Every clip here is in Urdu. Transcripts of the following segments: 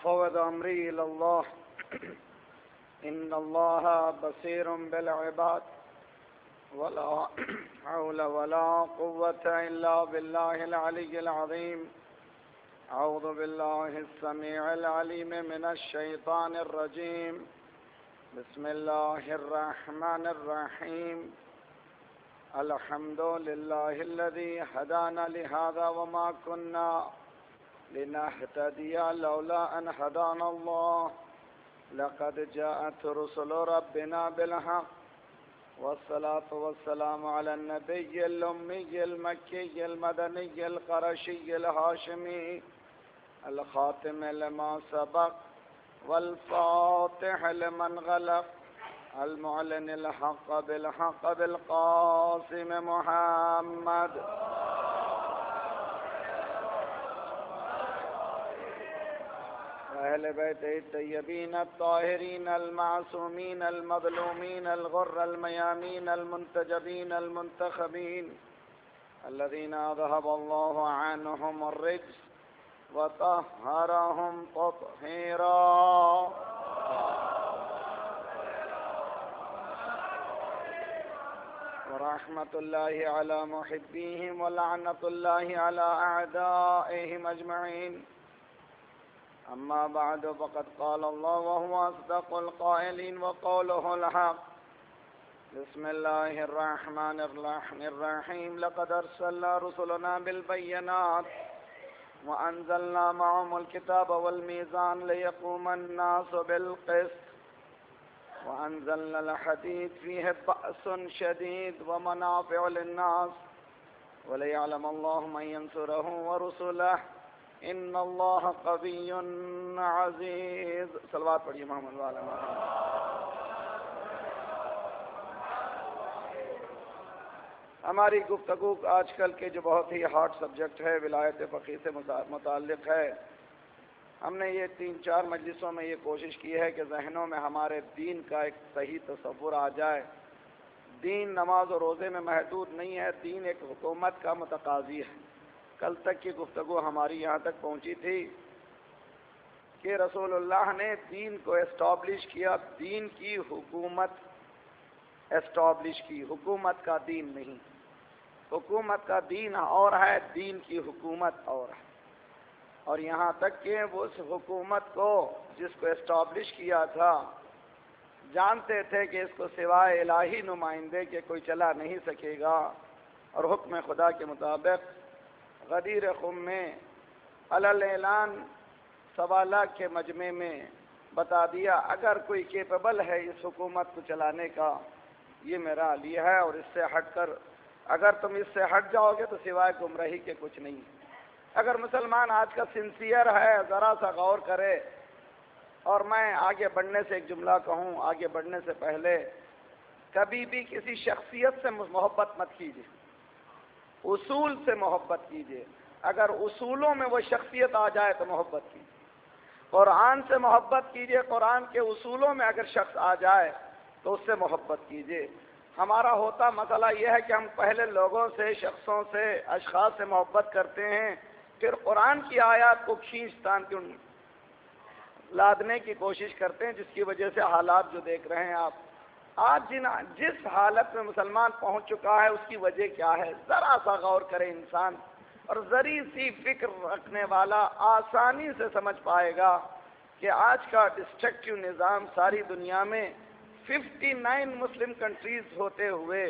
وأفوض أمري إلى الله إن الله بصير بالعباد ولا حول ولا قوة إلا بالله العلي العظيم. أعوذ بالله السميع العليم من الشيطان الرجيم. بسم الله الرحمن الرحيم. الحمد لله الذي هدانا لهذا وما كنا لنهتدي لولا أن هدانا الله. لقد جاءت رسل ربنا بالحق والصلاة والسلام على النبي الأمي المكي المدني القرشي الهاشمي الخاتم لما سبق والفاتح لمن غلق المعلن الحق بالحق بالقاسم محمد أهل بيت الطيبين الطاهرين المعصومين المظلومين الغر الميامين المنتجبين المنتخبين الذين أذهب الله عنهم الرجس وطهرهم تطهيرا. ورحمة الله على محبيهم ولعنة الله على أعدائهم أجمعين. أما بعد فقد قال الله وهو أصدق القائلين وقوله الحق. بسم الله الرحمن الرحيم. لقد أرسلنا رسلنا بالبينات وأنزلنا معهم الكتاب والميزان ليقوم الناس بالقسط وأنزلنا الحديد فيه بأس شديد ومنافع للناس وليعلم الله من ينصره ورسله ان اللہ قوی عزیز. صلوات پڑھیے محمد وعلی محمد. ہماری گفتگو آج کل کے جو بہت ہی ہاٹ سبجیکٹ ہے ولایت فقیہ سے متعلق ہے. ہم نے یہ 3-4 مجلسوں میں یہ کوشش کی ہے کہ ذہنوں میں ہمارے دین کا ایک صحیح تصور آ جائے. دین نماز و روزے میں محدود نہیں ہے، دین ایک حکومت کا متقاضی ہے. کل تک کی گفتگو ہماری یہاں تک پہنچی تھی کہ رسول اللہ نے دین کو اسٹیبلش کیا، دین کی حکومت اسٹیبلش کی، حکومت کا دین نہیں. حکومت کا دین اور ہے، دین کی حکومت اور ہے. اور یہاں تک کہ وہ اس حکومت کو جس کو اسٹیبلش کیا تھا جانتے تھے کہ اس کو سوائے الہی نمائندے کے کوئی چلا نہیں سکے گا، اور حکم خدا کے مطابق غدیر خم میں علل اعلان 1.25 لاکھ کے مجمع میں بتا دیا اگر کوئی کیپیبل ہے اس حکومت کو چلانے کا یہ میرا علی ہے، اور اس سے ہٹ کر اگر تم اس سے ہٹ جاؤ گے تو سوائے گمراہی کے کچھ نہیں. اگر مسلمان آج کا سنسیئر ہے ذرا سا غور کرے. اور میں آگے بڑھنے سے ایک جملہ کہوں، آگے بڑھنے سے پہلے کبھی بھی کسی شخصیت سے محبت مت کیجیے، اصول سے محبت کیجیے. اگر اصولوں میں وہ شخصیت آ جائے تو محبت کیجیے. قرآن سے محبت کیجیے، قرآن کے اصولوں میں اگر شخص آ جائے تو اس سے محبت کیجیے. ہمارا ہوتا مسئلہ یہ ہے کہ ہم پہلے لوگوں سے، شخصوں سے، اشخاص سے محبت کرتے ہیں، پھر قرآن کی آیات کو کھینچ تان کے لادنے کی کوشش کرتے ہیں، جس کی وجہ سے حالات جو دیکھ رہے ہیں آپ آج جس حالت میں مسلمان پہنچ چکا ہے اس کی وجہ کیا ہے. ذرا سا غور کرے انسان اور ذری سی فکر رکھنے والا آسانی سے سمجھ پائے گا کہ آج کا ڈسٹرکٹیو نظام ساری دنیا میں 59 مسلم کنٹریز ہوتے ہوئے،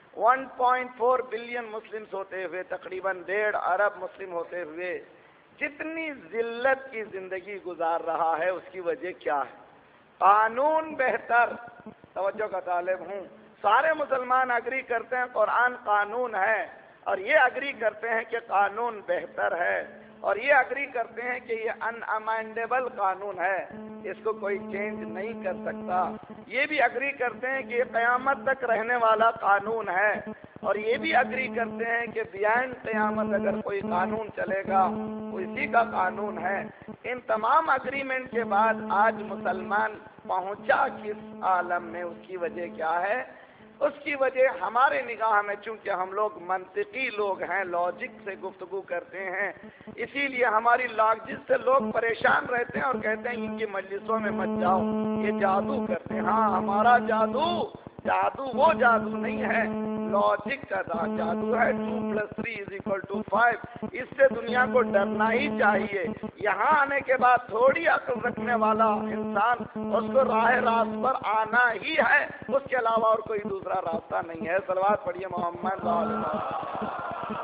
1.4 بلین مسلمز ہوتے ہوئے، تقریباً 1.5 ارب مسلم ہوتے ہوئے جتنی ذلت کی زندگی گزار رہا ہے اس کی وجہ کیا ہے؟ قانون بہتر. توجہ کا طالب ہوں. سارے مسلمان اگری کرتے ہیں قرآن قانون ہے، اور یہ اگری کرتے ہیں کہ قانون بہتر ہے، اور یہ اگری کرتے ہیں کہ یہ ان امینڈیبل قانون ہے، اس کو کوئی چینج نہیں کر سکتا. یہ بھی اگری کرتے ہیں کہ یہ قیامت تک رہنے والا قانون ہے، اور یہ بھی اگری کرتے ہیں کہ بیائنڈ قیامت اگر کوئی قانون چلے گا وہ اسی کا قانون ہے. ان تمام اگریمنٹ کے بعد آج مسلمان پہنچا کس عالم میں؟ اس کی وجہ کیا ہے؟ اس کی وجہ ہمارے نگاہ میں چونکہ ہم لوگ منطقی لوگ ہیں، لاجک سے گفتگو کرتے ہیں، اسی لیے ہماری لاجک سے لوگ پریشان رہتے ہیں اور کہتے ہیں ان کی مجلسوں میں مت جاؤ، یہ جادو کرتے ہیں۔ ہاں، ہمارا جادو وہ جادو نہیں ہے، لاجک کا جادو ہے۔ 2+3=5۔ اس سے دنیا کو ڈرنا ہی چاہیے۔ یہاں آنے کے بعد تھوڑی عقل رکھنے والا انسان اس کو راہ راست پر آنا ہی ہے، اس کے علاوہ اور کوئی دوسرا راستہ نہیں ہے۔ صلوات پڑھیے محمد صلی اللہ علیہ وسلم۔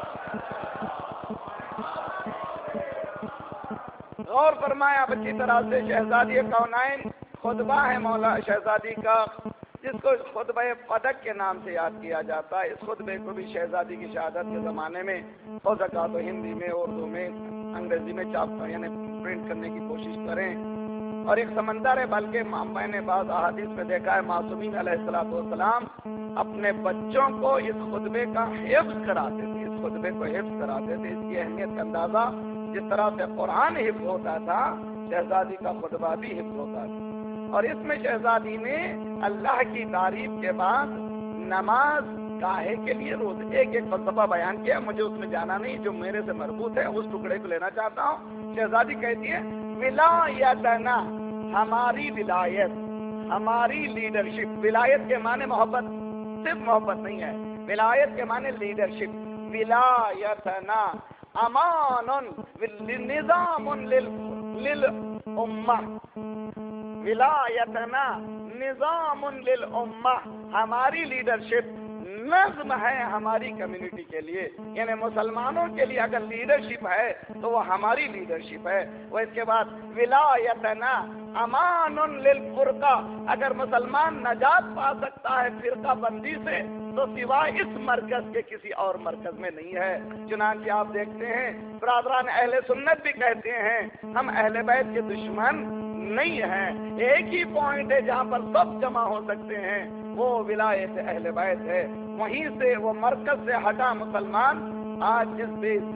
غور فرمایا اب اچھی طرح سے، شہزادی کونین خطبہ ہے مولا شہزادی کا، جس کو خطبہ فدق کے نام سے یاد کیا جاتا ہے۔ اس خطبے کو بھی شہزادی کی شہادت کے زمانے میں ہو سکا تو ہندی میں، اردو میں، انگریزی میں یعنی پرنٹ کرنے کی کوشش کریں۔ اور ایک سمندر ہے، بلکہ میں نے بعض احادیث میں دیکھا ہے معصومین علیہ السلام اپنے بچوں کو اس خطبے کا حفظ کراتے تھے، اس خطبے کو حفظ کراتے تھے۔ اس کی اہمیت کا اندازہ جس طرح سے قرآن حفظ ہوتا تھا، شہزادی کا خطبہ بھی حفظ ہوتا تھا۔ اور اس میں شہزادی نے اللہ کی تعریف کے بعد نماز گاہے کے لیے روز ایک فلسفہ بیان کیا۔ مجھے اس میں جانا نہیں، جو میرے سے مربوط ہے اس ٹکڑے کو لینا چاہتا ہوں۔ شہزادی کہتی ہے ولایتنا، ہماری ولایت، ہماری لیڈرشپ۔ ولایت کے معنی محبت، صرف محبت نہیں ہے، ولایت کے معنی لیڈرشپ۔ ولایتنا امان نظام للامہ، ولایتنا نظام للامہ، ہماری لیڈرشپ نظم ہے ہماری کمیونٹی کے لیے، یعنی مسلمانوں کے لیے اگر لیڈرشپ ہے تو وہ ہماری لیڈرشپ ہے۔ وہ اس کے بعد ولایتنا امان للفرقہ، اگر مسلمان نجات پا سکتا ہے فرقہ بندی سے تو سوائے اس مرکز کے کسی اور مرکز میں نہیں ہے۔ چنانچہ آپ دیکھتے ہیں برادران اہل سنت بھی کہتے ہیں ہم اہل بیت کے دشمن نہیں ہیں، ایک ہی پوائنٹ ہے جہاں پر سب جمع ہو سکتے ہیں، وہ ولایت اہل بیت ہے۔ وہیں سے وہ مرکز سے ہٹا مسلمان آج جس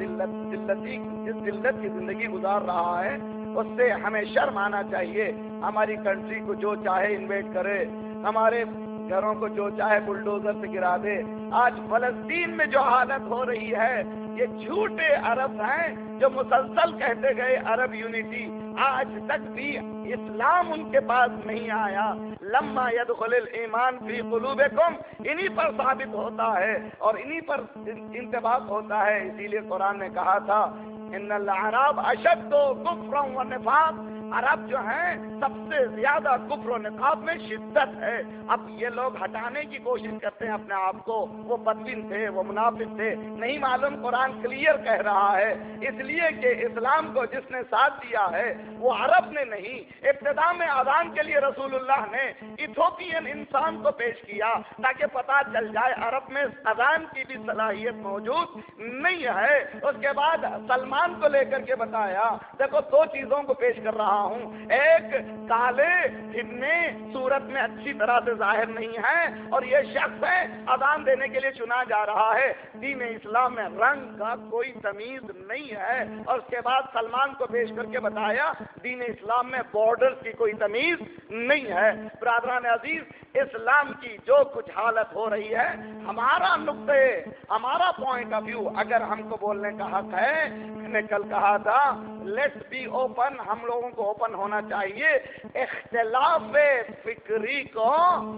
ذلت کی زندگی گزار رہا ہے اس سے ہمیں شرم آنا چاہیے۔ ہماری کنٹری کو جو چاہے انویٹ کرے، ہمارے گھروں کو جو چاہے بلڈوزر سے گرا دے۔ آج فلسطین میں جو حالت ہو رہی ہے، یہ جھوٹے عرب ہیں جو مسلسل کہتے گئے عرب یونٹی، آج تک بھی اسلام ان کے پاس نہیں آیا۔ لما يدخل الایمان فی قلوبکم، انہی پر ثابت ہوتا ہے اور انہی پر انتباہ ہوتا ہے۔ اسی لیے قرآن نے کہا تھا ان الاعراب اشد کفرا ونفاق، عرب جو ہیں سب سے زیادہ کفر و نفاق میں شدت ہے۔ اب یہ لوگ ہٹانے کی کوشش کرتے ہیں اپنے آپ کو، وہ بدبین تھے، وہ منافق تھے، نہیں معلوم قرآن کلیئر کہہ رہا ہے، اس لیے کہ اسلام کو جس نے ساتھ دیا ہے وہ عرب نے نہیں۔ ابتدا میں اذان کے لیے رسول اللہ نے ایتھوپین انسان کو پیش کیا تاکہ پتہ چل جائے عرب میں اذان کی بھی صلاحیت موجود نہیں ہے۔ اس کے بعد سلمان کو لے کر کے بتایا دیکھو دو چیزوں کو پیش کر رہا ہوں، ایک کالے پھرنے صورت میں اچھی طرح سے ظاہر نہیں ہے اور یہ شخص ہے اذان دینے کے لیے چنا جا رہا ہے۔ دین اسلام میں رنگ کا کوئی تمیز نہیں ہے۔ اور اس کے بعد سلمان کو پیش کر کے بتایا دین اسلام میں بارڈرز کی کوئی تمیز نہیں ہے۔ برادران عزیز، اسلام کی جو کچھ حالت ہو رہی ہے، ہمارا نقطے، ہمارا پوائنٹ آف ویو، اگر ہم کو بولنے کا حق ہے، میں نے کل کہا تھا لیٹس بی اوپن، ہم لوگوں کو اوپن ہونا چاہیے، اختلاف فکری کو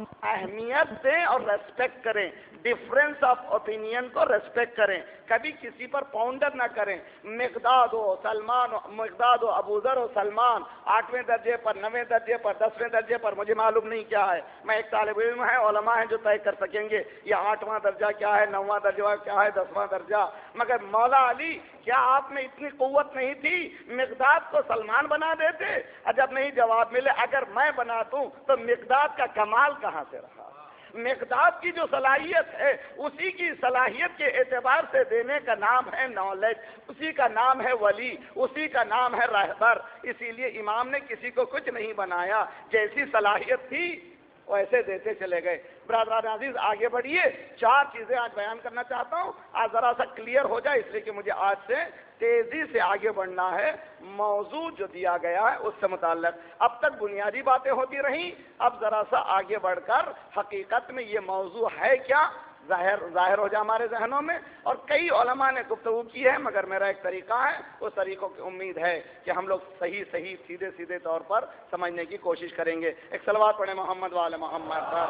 اہمیت دیں اور ریسپیکٹ کریں، ڈفرینس آف اوپینین کو ریسپیکٹ کریں، کبھی کسی پر پاؤنڈر نہ کریں۔ مقداد و سلمان، مقداد و ابوذر و سلمان 8ویں درجے پر، 9ویں درجے پر، 10ویں درجے پر، مجھے معلوم نہیں کیا ہے، میں ایک طالب علم ہے، علماء ہیں جو طے کر سکیں گے یہ 8واں درجہ کیا ہے، 9واں درجہ کیا ہے، 10واں درجہ۔ مگر مولا علی کیا آپ میں اتنی قوت نہیں تھی مقداد کو سلمان بنا دیتے؟ جب نہیں جواب ملے، اگر میں بنا دوں تو مقداد کا کمال کہاں سے رہا؟ مقداد کی جو صلاحیت ہے اسی کی صلاحیت کے اعتبار سے دینے کا نام ہے نالج، اسی کا نام ہے ولی، اسی کا نام ہے رہبر۔ اسی لیے امام نے کسی کو کچھ نہیں بنایا، جیسی صلاحیت تھی وہ ایسے دیتے چلے گئے۔ برادران عزیز آگے بڑھیے، 4 چیزیں آج بیان کرنا چاہتا ہوں، آج ذرا سا کلیئر ہو جائے، اس لیے کہ مجھے آج سے تیزی سے آگے بڑھنا ہے، موضوع جو دیا گیا ہے اس سے متعلق۔ اب تک بنیادی باتیں ہوتی رہیں، اب ذرا سا آگے بڑھ کر حقیقت میں یہ موضوع ہے کیا ظاہر ہو جائے ہمارے ذہنوں میں۔ اور کئی علماء نے گفتگو کی ہے، مگر میرا ایک طریقہ ہے، اس طریقوں کی امید ہے کہ ہم لوگ صحیح سیدھے طور پر سمجھنے کی کوشش کریں گے۔ ایک صلوات پڑھیں محمد وآل محمد پر۔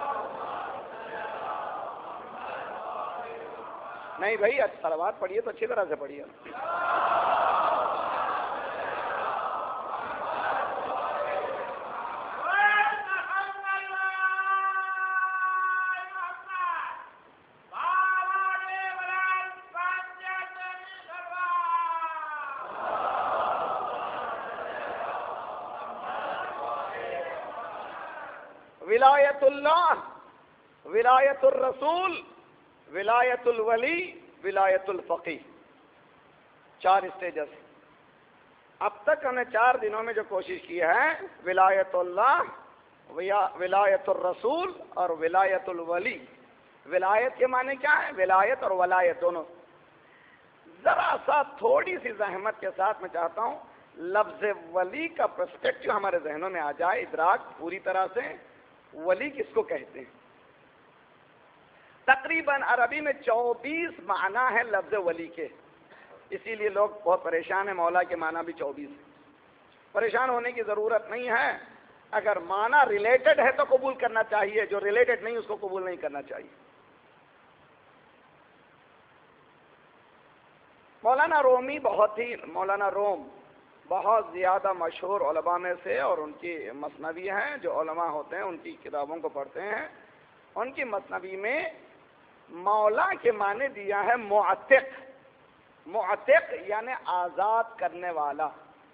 نہیں بھائی، صلوات پڑھیے تو اچھی طرح سے پڑھیے۔ ولایت اللہ، ولایت الرسول، ولایت الولی، ولایت الفقی، 4 اسٹیجز۔ اب تک ہم نے 4 دنوں میں جو کوشش کی ہے، ولایت اللہ، ولایت الرسول اور ولایت الولی۔ ولایت کے معنی کیا ہے؟ ولایت اور ولایت دونوں۔ ذرا سا تھوڑی سی زحمت کے ساتھ میں چاہتا ہوں لفظ ولی کا پرسپیکٹو ہمارے ذہنوں میں آ جائے، ادراک پوری طرح سے۔ ولی کس کو کہتے ہیں؟ تقریباً عربی میں 24 معنی ہے لفظ ولی کے، اسی لیے لوگ بہت پریشان ہیں، مولا کے معنی بھی 24 ہیں۔ پریشان ہونے کی ضرورت نہیں ہے، اگر معنی ریلیٹڈ ہے تو قبول کرنا چاہیے، جو ریلیٹڈ نہیں اس کو قبول نہیں کرنا چاہیے۔ مولانا روم بہت زیادہ مشہور علماء میں سے، اور ان کی مثنوی ہیں، جو علماء ہوتے ہیں ان کی کتابوں کو پڑھتے ہیں، ان کی مثنوی میں مولا کے معنی دیا ہے معتق۔ معتق یعنی آزاد کرنے والا۔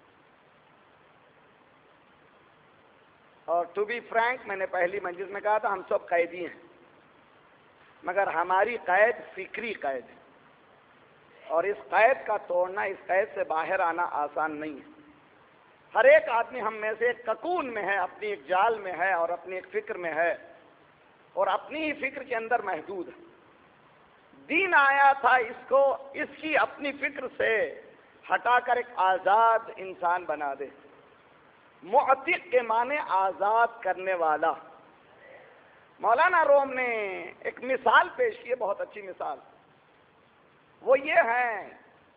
اور ٹو بی فرینک، میں نے پہلی مجلس میں کہا تھا ہم سب قیدی ہیں، مگر ہماری قید فکری قید ہے، اور اس قید کا توڑنا، اس قید سے باہر آنا آسان نہیں ہے۔ ہر ایک آدمی ہم میں سے ایک ککون میں ہے، اپنی ایک جال میں ہے، اور اپنی ایک فکر میں ہے، اور اپنی ہی فکر کے اندر محدود ہے۔ دین آیا تھا اس کی اپنی فکر سے ہٹا کر ایک آزاد انسان بنا دے۔ معتق کے معنی آزاد کرنے والا۔ مولانا روم نے ایک مثال پیش کی ہے، بہت اچھی مثال، وہ یہ ہے،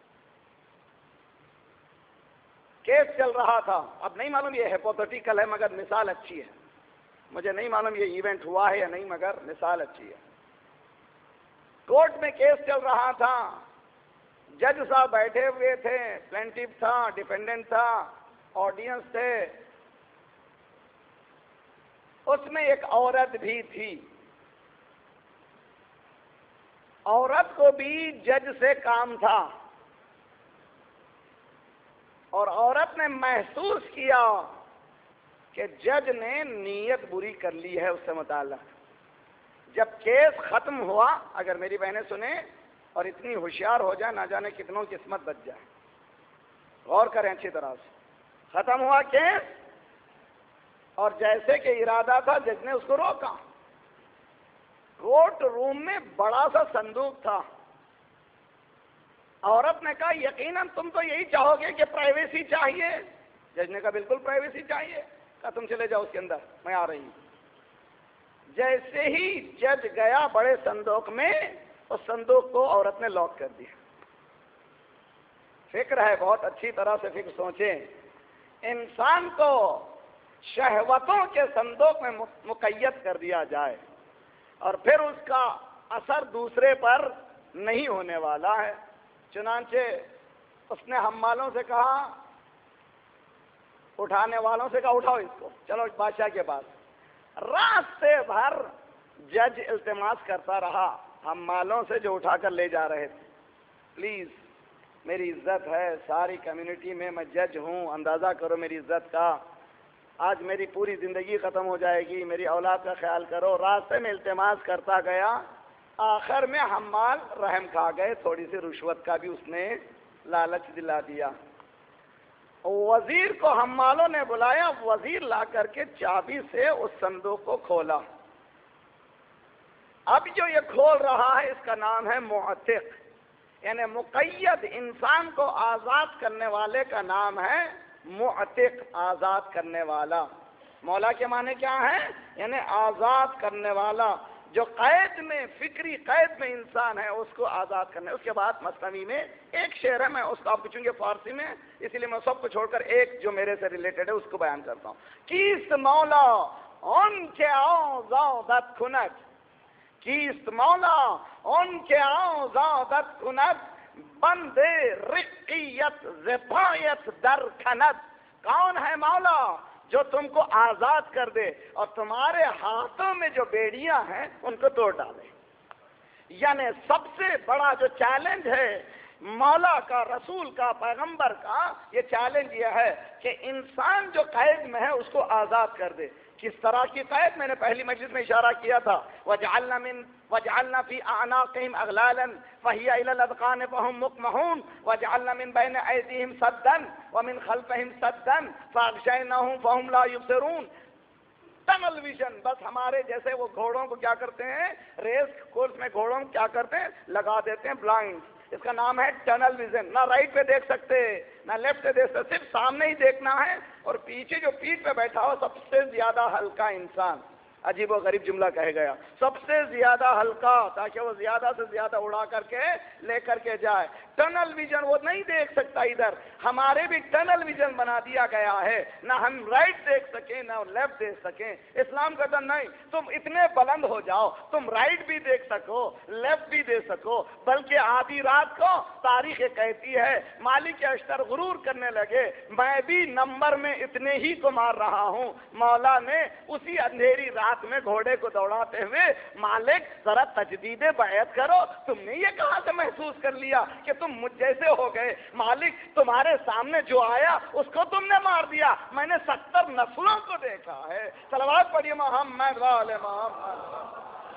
کیس چل رہا تھا، اب نہیں معلوم یہ ہیپوتھیٹیکل ہے مگر مثال اچھی ہے، مجھے نہیں معلوم یہ ایونٹ ہوا ہے یا نہیں، مگر مثال اچھی ہے۔ کورٹ میں کیس چل رہا تھا، جج صاحب بیٹھے ہوئے تھے، پلینٹیف تھا، ڈیفینڈنٹ تھا، آڈینس تھے، اس میں ایک عورت بھی تھی۔ عورت کو بھی جج سے کام تھا، اور عورت نے محسوس کیا کہ جج نے نیت بری کر لی ہے اس سے متعلق۔ جب کیس ختم ہوا، اگر میری بہنیں سنیں اور اتنی ہوشیار ہو جائے، نہ جانے کتنوں کی قسمت بچ جائے، غور کریں اچھی طرح سے۔ ختم ہوا کیس، اور جیسے کہ ارادہ تھا جج نے اس کو روکا۔ کورٹ روم میں بڑا سا صندوق تھا۔ عورت نے کہا یقیناً تم تو یہی چاہو گے کہ پرائیویسی چاہیے۔ جج نے کہا بالکل پرائیویسی چاہیے۔ کہا تم چلے جاؤ اس کے اندر، میں آ رہی ہوں۔ جیسے ہی جج گیا بڑے صندوق میں، اس صندوق کو عورت نے لاک کر دیا۔ فکر ہے، بہت اچھی طرح سے فکر سوچیں۔ انسان کو شہوتوں کے صندوق میں مقید کر دیا جائے، اور پھر اس کا اثر دوسرے پر نہیں ہونے والا ہے۔ چنانچہ اس نے حمالوں سے کہا، اٹھانے والوں سے کہا اٹھاؤ اس کو، چلو بادشاہ کے پاس۔ راستے بھر جج التماس کرتا رہا حمالوں سے جو اٹھا کر لے جا رہے تھے، پلیز میری عزت ہے، ساری کمیونٹی میں میں جج ہوں، اندازہ کرو میری عزت کا، آج میری پوری زندگی ختم ہو جائے گی، میری اولاد کا خیال کرو۔ راستے میں التماس کرتا گیا، آخر میں حمال رحم کھا گئے، تھوڑی سی رشوت کا بھی اس نے لالچ دلا دیا۔ وزیر کو حمالوں نے بلایا، وزیر لا کر کے چابی سے اس صندوق کو کھولا. اب جو یہ کھول رہا ہے اس کا نام ہے معتق، یعنی مقید انسان کو آزاد کرنے والے کا نام ہے معتق، آزاد کرنے والا. مولا کے معنی کیا ہے؟ یعنی آزاد کرنے والا. جو قید میں، فکری قید میں انسان ہے اس کو آزاد کرنے. اس کے بعد مثنوی میں ایک شعر ہے، میں اس کو آپ کو چونکہ فارسی میں اس لیے میں سب کو چھوڑ کر ایک جو میرے سے ریلیٹڈ ہے اس کو بیان کرتا ہوں. کیست مولا ان کے آزادت کند، کیست مولا ان کے آزادت کند، بند رقیت زبایت در کند. کون ہے مولا جو تم کو آزاد کر دے اور تمہارے ہاتھوں میں جو بیڑیاں ہیں ان کو توڑ ڈالے. یعنی سب سے بڑا جو چیلنج ہے مولا کا، رسول کا، پیغمبر کا، یہ چیلنج یہ ہے کہ انسان جو قید میں ہے اس کو آزاد کر دے. کس طرح کی قید؟ میں نے پہلی مجلس میں اشارہ کیا تھا، وَجَعَلْنَا فِي أَعْنَاقِهِمْ أَغْلَالًا فَهِيَ إِلَى الْأَذْقَانِ فَهُمْ مُقْمَحُونَ وَجَعَلْنَا مِنْ بَيْنِ أَيْدِيهِمْ سَدًّا وَمِنْ خَلْفِهِمْ سَدًّا فَأَغْشَيْنَاهُمْ فَهُمْ لَا يُبْصِرُونَ. ٹنل ویژن، بس ہمارے جیسے وہ گھوڑوں کو کیا کرتے ہیں، ریس کورس میں گھوڑوں کو کیا کرتے ہیں، لگا دیتے ہیں بلائنڈ. اس کا نام ہے ٹنل ویژن. نہ رائٹ پہ دیکھ سکتے نہ لیفٹ پہ دیکھ سکتے، صرف سامنے ہی دیکھنا ہے. اور پیچھے جو پیٹھ پہ بیٹھا ہو سب سے زیادہ ہلکا انسان، عجیب و غریب جملہ کہے گیا، سب سے زیادہ ہلکا، تاکہ وہ زیادہ سے زیادہ اڑا کر کے لے کر کے جائے. ٹنل ویژن، وہ نہیں دیکھ سکتا ادھر. ہمارے بھی ٹنل ویژن بنا دیا گیا ہے، نہ ہم رائٹ دیکھ سکیں نہ لیفٹ دیکھ سکیں. اسلام کہتا نہیں تم اتنے بلند ہو جاؤ تم رائٹ بھی دیکھ سکو لیفٹ بھی دیکھ سکو. بلکہ آدھی رات کو تاریخ کہتی ہے مالک اشتر غرور کرنے لگے، میں بھی نمبر میں اتنے ہی کو مار رہا ہوں. مولا نے اسی اندھیری رات میں گھوڑے کو دوڑاتے ہوئے، مالک ذرا تجدید بیعت کرو، تم نے یہ کہاں سے محسوس کر لیا کہ تم مجھ جیسے ہو گئے؟ مالک تمہارے سامنے جو آیا اس کو تم نے مار دیا، میں نے 70 نسلوں کو دیکھا ہے. صلوات پڑھیے محمد وعلی محمد.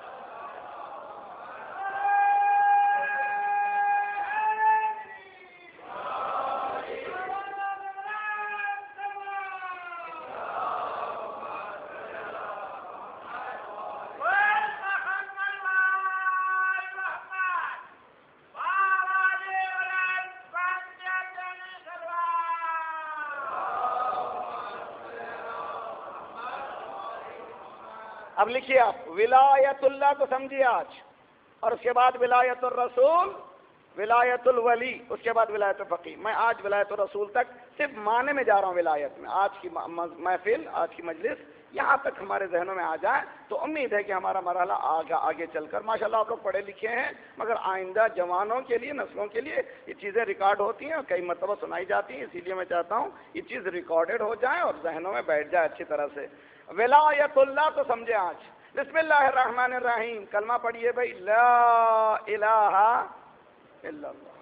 اب لکھیے آپ، ولایت اللہ کو سمجھیے آج، اور اس کے بعد ولایت الرسول، ولایت الولی، اس کے بعد ولایت الفقیہ. میں آج ولایت الرسول تک صرف معنی میں جا رہا ہوں ولایت میں. آج کی محفل، آج کی مجلس یہاں تک ہمارے ذہنوں میں آ جائے تو امید ہے کہ ہمارا مرحلہ آگے چل کر، ماشاءاللہ آپ لوگ پڑھے لکھے ہیں، مگر آئندہ جوانوں کے لیے، نسلوں کے لیے یہ چیزیں ریکارڈ ہوتی ہیں اور کئی مرتبہ سنائی جاتی ہیں. اسی لیے میں چاہتا ہوں یہ چیز ریکارڈڈ ہو جائے اور ذہنوں میں بیٹھ جائے اچھی طرح سے. ولایت اللہ تو سمجھے آج. بسم اللہ الرحمن الرحیم، کلمہ پڑھیے بھائی، لا الہ الا اللہ.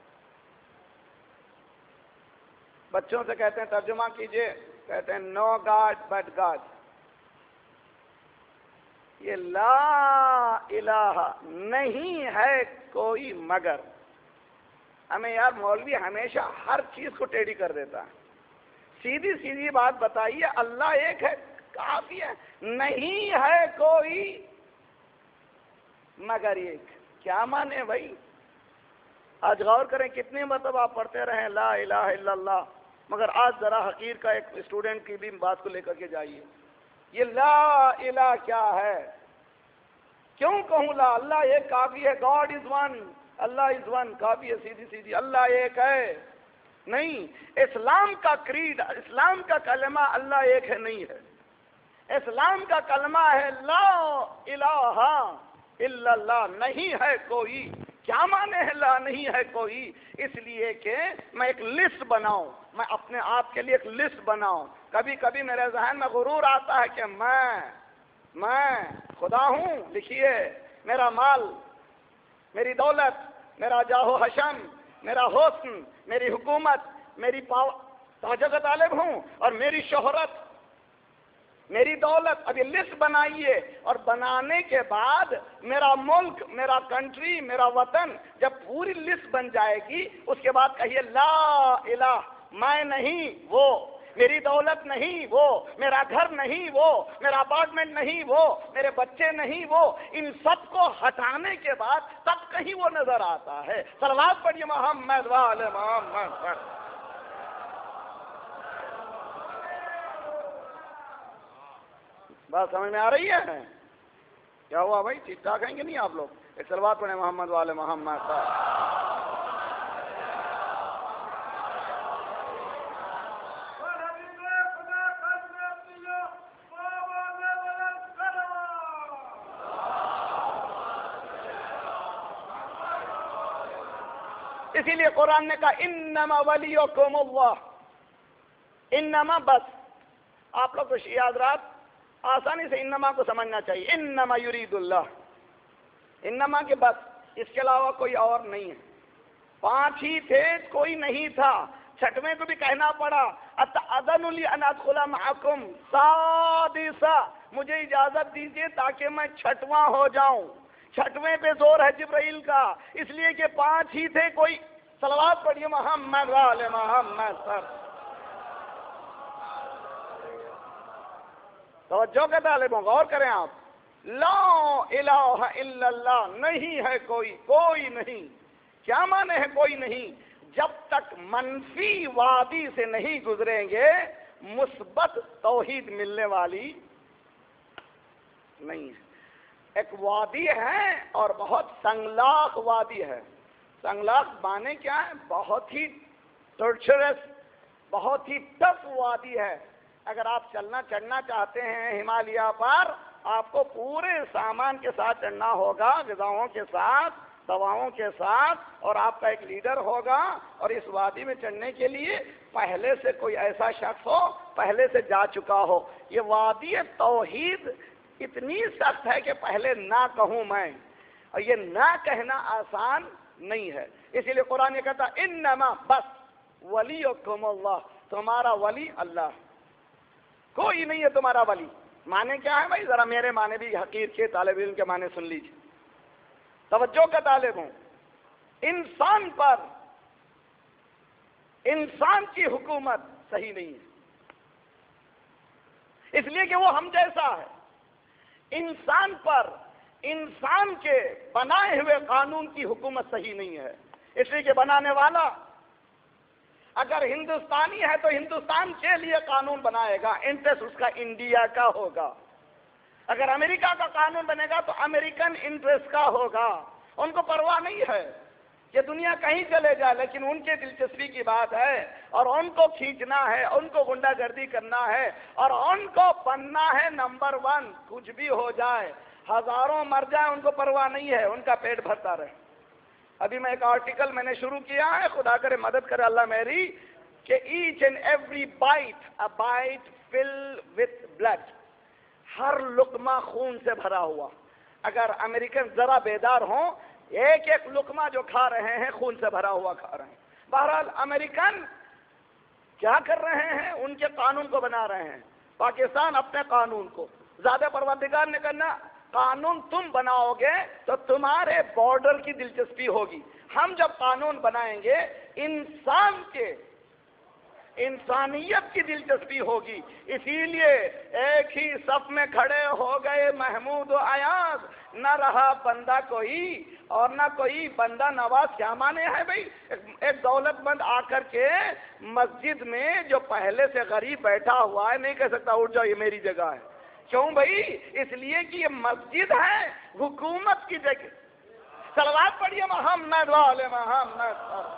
بچوں سے کہتے ہیں ترجمہ کیجئے، کہتے ہیں نو گاڈ بٹ گاڈ. یہ لا الہ نہیں ہے کوئی مگر. ہمیں یار مولوی ہمیشہ ہر چیز کو ٹیڑھی کر دیتا ہے. سیدھی سیدھی بات بتائیے، اللہ ایک ہے کافی ہے. نہیں ہے کوئی مگر ایک. کیا مانے بھائی؟ آج غور کریں کتنی مرتبہ آپ پڑھتے رہیں لا الہ الا اللہ، مگر آج ذرا حقیر کا ایک اسٹوڈنٹ کی بھی بات کو لے کر کے جائیے. یہ لا الہ کیا ہے؟ کیوں کہوں لا؟ اللہ ایک کافی ہے. God is one, Allah is one کافی ہے. سیدھی سیدھی اللہ ایک ہے نہیں. اسلام کا کریڈ، اسلام کا کلمہ اللہ ایک ہے نہیں ہے. اسلام کا کلمہ ہے لا الہ الا اللہ، نہیں ہے کوئی. کیا مانے ہے لا نہیں ہے کوئی؟ اس لیے کہ میں ایک لسٹ بناؤں، میں اپنے آپ کے لیے ایک لسٹ بناؤں. کبھی کبھی میرے ذہن میں غرور آتا ہے کہ میں خدا ہوں. لکھیے، میرا مال، میری دولت، میرا جاہ و حشم، میرا حسن، میری حکومت، میری توجہ کا طالب ہوں، اور میری شہرت، میری دولت. اب یہ لسٹ بنائیے، اور بنانے کے بعد میرا ملک، میرا کنٹری، میرا وطن، جب پوری لسٹ بن جائے گی اس کے بعد کہیے لا الہ. میں نہیں وہ، میری دولت نہیں وہ، میرا گھر نہیں وہ، میرا اپارٹمنٹ نہیں وہ، میرے بچے نہیں وہ، ان سب کو ہٹانے کے بعد تب کہیں وہ نظر آتا ہے۔ صلوات پڑھیے محمد وآل محمد پر۔ بات سمجھ میں آ رہی ہے؟ کیا ہوا بھائی، ٹھیک ٹھاک ہیں کہ نہیں آپ لوگ؟ ایک صلوات پڑھیں محمد وآل محمد پر۔ اسی لیے قرآن نے کہا انما ولیکم اللہ، انما، بس آپ لوگ کو شیعہ حضرات آسانی سے انما کو سمجھنا چاہیے۔ انما یرید اللہ، انما کے بس، اس کے علاوہ کوئی اور نہیں ہے۔ 5 ہی تھے، کوئی نہیں تھا، 6ویں کو بھی کہنا پڑا اتأذن لی ان ادخل معکم سادسا، مجھے اجازت دیجیے تاکہ میں 6واں ہو جاؤں۔ 6ویں پہ زور ہے جبرائیل کا، اس لیے کہ 5 ہی تھے، کوئی۔ صلوات پڑھیے محمد وآل محمد پر۔ توجہ کا طالب ہوں، غور کریں آپ۔ لا الہ الا اللہ، نہیں ہے کوئی، کوئی نہیں۔ کیا معنی ہے کوئی نہیں؟ جب تک منفی وادی سے نہیں گزریں گے مثبت توحید ملنے والی نہیں ہے۔ ایک وادی ہے اور بہت سنگلاخ وادی ہے۔ سنگلاخ معنی کیا ہے؟ بہت ہی ٹارچرس، بہت ہی ٹف وادی ہے۔ اگر آپ چڑھنا چاہتے ہیں ہمالیہ پر، آپ کو پورے سامان کے ساتھ چڑھنا ہوگا، غذاؤں کے ساتھ، دواؤں کے ساتھ، اور آپ کا ایک لیڈر ہوگا، اور اس وادی میں چڑھنے کے لیے پہلے سے کوئی ایسا شخص ہو، پہلے سے جا چکا ہو۔ یہ وادی توحید اتنی سخت ہے کہ پہلے نہ کہوں میں، اور یہ نہ کہنا آسان نہیں ہے۔ اسی لیے قرآن یہ کہتا انما، بس، ولیکم اللہ، تمہارا ولی اللہ، کوئی نہیں ہے تمہارا ولی۔ معنی کیا ہے بھائی؟ ذرا میرے معنی بھی حقیر کے طالب علم کے معنی سن لیجیے، توجہ کا طالب ہوں۔ انسان پر، انسان کی حکومت صحیح نہیں ہے، اس لیے کہ وہ ہم جیسا ہے۔ انسان پر، انسان کے بنائے ہوئے قانون کی حکومت صحیح نہیں ہے، اس لیے کہ بنانے والا اگر ہندوستانی ہے تو ہندوستان کے لیے قانون بنائے گا، انٹرسٹ اس کا انڈیا کا ہوگا۔ اگر امریکہ کا قانون بنے گا تو امریکن انٹرسٹ کا ہوگا۔ ان کو پرواہ نہیں ہے کہ دنیا کہیں چلے جائے، لیکن ان کے دلچسپی کی بات ہے، اور ان کو کھینچنا ہے، ان کو غنڈہ گردی کرنا ہے، اور ان کو بننا ہے نمبر 1۔ کچھ بھی ہو جائے، ہزاروں مر جائیں، ان کو پرواہ نہیں ہے، ان کا پیٹ بھرتا رہے۔ ابھی میں ایک آرٹیکل میں نے شروع کیا ہے، خدا کرے مدد کرے اللہ میری، کہ each and every bite, a bite filled with blood، ہر لقمہ خون سے بھرا ہوا۔ اگر امریکن ذرا بیدار ہوں، ایک ایک لقمہ جو کھا رہے ہیں خون سے بھرا ہوا کھا رہے ہیں۔ بہرحال امریکن کیا کر رہے ہیں؟ ان کے قانون کو بنا رہے ہیں۔ پاکستان اپنے قانون کو، زیادہ پروردگار نے کرنا، قانون تم بناؤ گے تو تمہارے بارڈر کی دلچسپی ہوگی۔ ہم جب قانون بنائیں گے انسان کے، انسانیت کی دلچسپی ہوگی۔ اسی لیے ایک ہی صف میں کھڑے ہو گئے محمود و ایاز، نہ رہا بندہ کوئی اور نہ کوئی بندہ نواز۔ کیا مانے ہے بھائی؟ ایک دولت مند آ کر کے مسجد میں جو پہلے سے غریب بیٹھا ہوا ہے نہیں کہہ سکتا اٹھ جاؤ یہ میری جگہ ہے۔ کیوں بھائی؟ اس لیے کہ یہ مسجد ہے، حکومت کی جگہ۔ صلوات پڑھیے محمد وآل محمد۔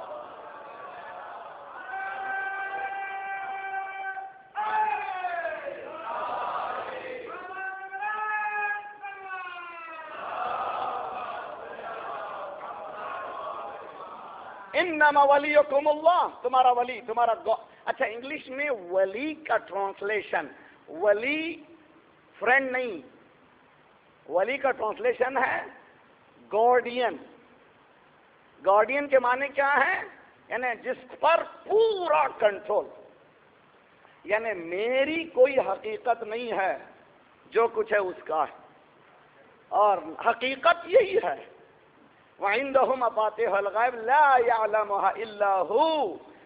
انما ولیکم اللہ، تمہارا ولی، تمہارا اچھا انگلش میں ولی کا ٹرانسلیشن، ولی فرینڈ نہیں، ولی کا ٹرانسلیشن ہے گارڈین۔ گارڈین کے معنی کیا ہے؟ یعنی جس پر پورا کنٹرول، یعنی میری کوئی حقیقت نہیں ہے، جو کچھ ہے اس کا ہے، اور حقیقت یہی ہے۔ وَعِندَهُ مَفَاتِحُ الْغَيْبِ لَا يَعْلَمُهَا إِلَّا هُوَ،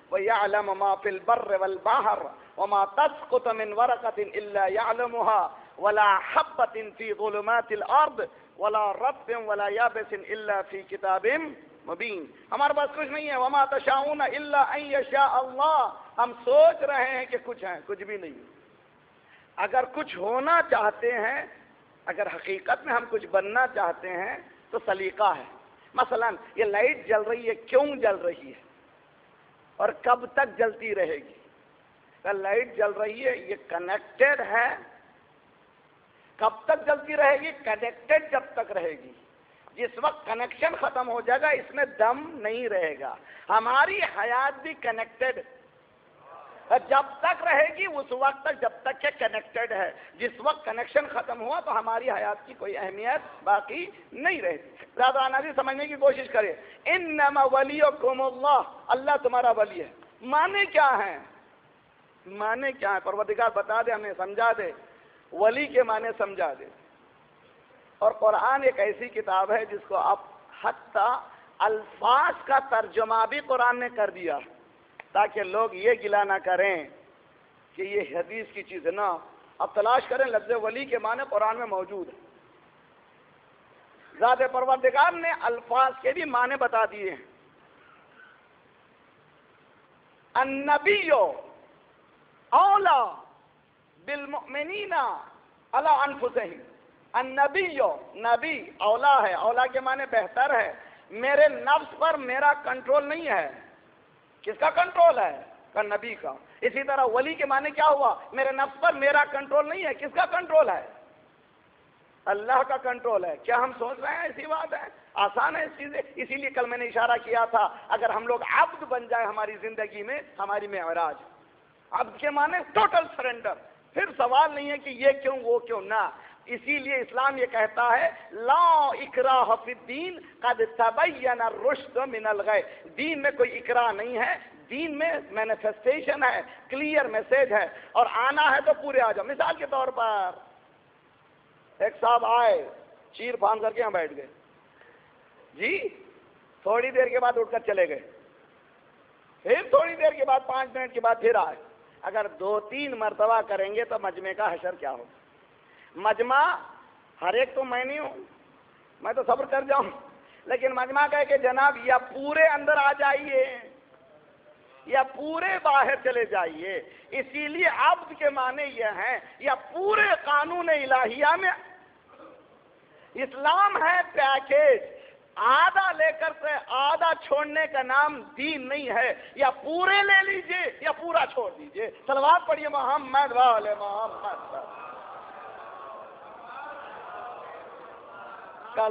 وَيَعْلَمُ مَا فِي الْبَرِّ وَالْبَحْرِ وَمَا تَسْقُطُ مِنْ وَرَقَةٍ إِلَّا يَعْلَمُهَا وَلَا حَبَّةٍ فِي ظُلُمَاتِ الْأَرْضِ وَلَا رَطْبٍ وَلَا يَابِسٍ إِلَّا فِي كِتَابٍ مبین. ہمارے پاس کچھ نہیں ہے. وَمَا تَشَاءُونَ إِلَّا أَن يَشَاءَ اللَّهُ. ہم سوچ رہے ہیں کہ کچھ ہے، کچھ بھی نہیں. اگر کچھ ہونا چاہتے ہیں، اگر حقیقت میں ہم کچھ بننا چاہتے ہیں تو سلیقہ ہے. مثلا یہ لائٹ جل رہی ہے، کیوں جل رہی ہے اور کب تک جلتی رہے گی؟ لائٹ جل رہی ہے، یہ کنیکٹڈ ہے. کب تک جلتی رہے گی؟ کنیکٹڈ جب تک رہے گی. جس وقت کنیکشن ختم ہو جائے گا اس میں دم نہیں رہے گا. ہماری حیات بھی کنیکٹڈ جب تک رہے گی، اس وقت تک جب تک کہ کنیکٹڈ ہے. جس وقت کنیکشن ختم ہوا تو ہماری حیات کی کوئی اہمیت باقی نہیں رہتی. زیادہ آنازی سمجھنے کی کوشش کرے. انما ولیکم اللہ، اللہ تمہارا ولی ہے. معنی کیا ہے؟ معنی کیا ہے؟ پروردگار بتا دے، ہمیں سمجھا دے، ولی کے معنی سمجھا دے. اور قرآن ایک ایسی کتاب ہے جس کو آپ حتی الفاظ کا ترجمہ بھی قرآن نے کر دیا تاکہ لوگ یہ گلہ نہ کریں کہ یہ حدیث کی چیز ہے. نا، اب تلاش کریں، لفظ ولی کے معنی قرآن میں موجود ہے. ذات پروردگار نے الفاظ کے بھی معنی بتا دیے ہیں. النبی اولا بالمؤمنین علی انفسہم. النبی، نبی اولا ہے. اولا کے معنی بہتر ہے. میرے نفس پر میرا کنٹرول نہیں ہے. کس کا کنٹرول ہے؟ کا نبی کا. اسی طرح ولی کے معنی کیا ہوا؟ میرے نفس پر میرا کنٹرول نہیں ہے. کس کا کنٹرول ہے؟ اللہ کا کنٹرول ہے. کیا ہم سوچ رہے ہیں ایسی بات ہے؟ آسان ہے اس چیزیں. اسی لیے کل میں نے اشارہ کیا تھا، اگر ہم لوگ عبد بن جائے ہماری زندگی میں، ہماری معراج. عبد کے معنی ٹوٹل سرنڈر. پھر سوال نہیں ہے کہ یہ کیوں وہ کیوں. نہ، اسی لیے اسلام یہ کہتا ہے لا اکراہ فی الدین قد تبین الرشد من الغی. دین میں کوئی اکراہ نہیں ہے. دین میں مینیفیسٹیشن ہے، کلیئر میسج ہے. اور آنا ہے تو پورے آ جاؤ. مثال کے طور پر ایک صاحب آئے، چیر پھان کر کے یہاں بیٹھ گئے جی، تھوڑی دیر کے بعد اٹھ کر چلے گئے. پھر تھوڑی دیر کے بعد 5 منٹ کے بعد پھر آئے. اگر 2-3 مرتبہ کریں گے تو مجمع کا حشر کیا ہوگا؟ مجمع ہر ایک تو میں نہیں ہوں، میں تو صبر کر جاؤں، لیکن مجمع کہے کہ جناب یا پورے اندر آ جائیے یا پورے باہر چلے جائیے. اسی لیے عبد کے معنی یہ ہیں، یا پورے قانون الہیہ میں اسلام ہے پیکیج. آدھا لے کر سے آدھا چھوڑنے کا نام دین نہیں ہے. یا پورے لے لیجئے یا پورا چھوڑ دیجئے. صلوات پڑھیے محمد والے محمد. کل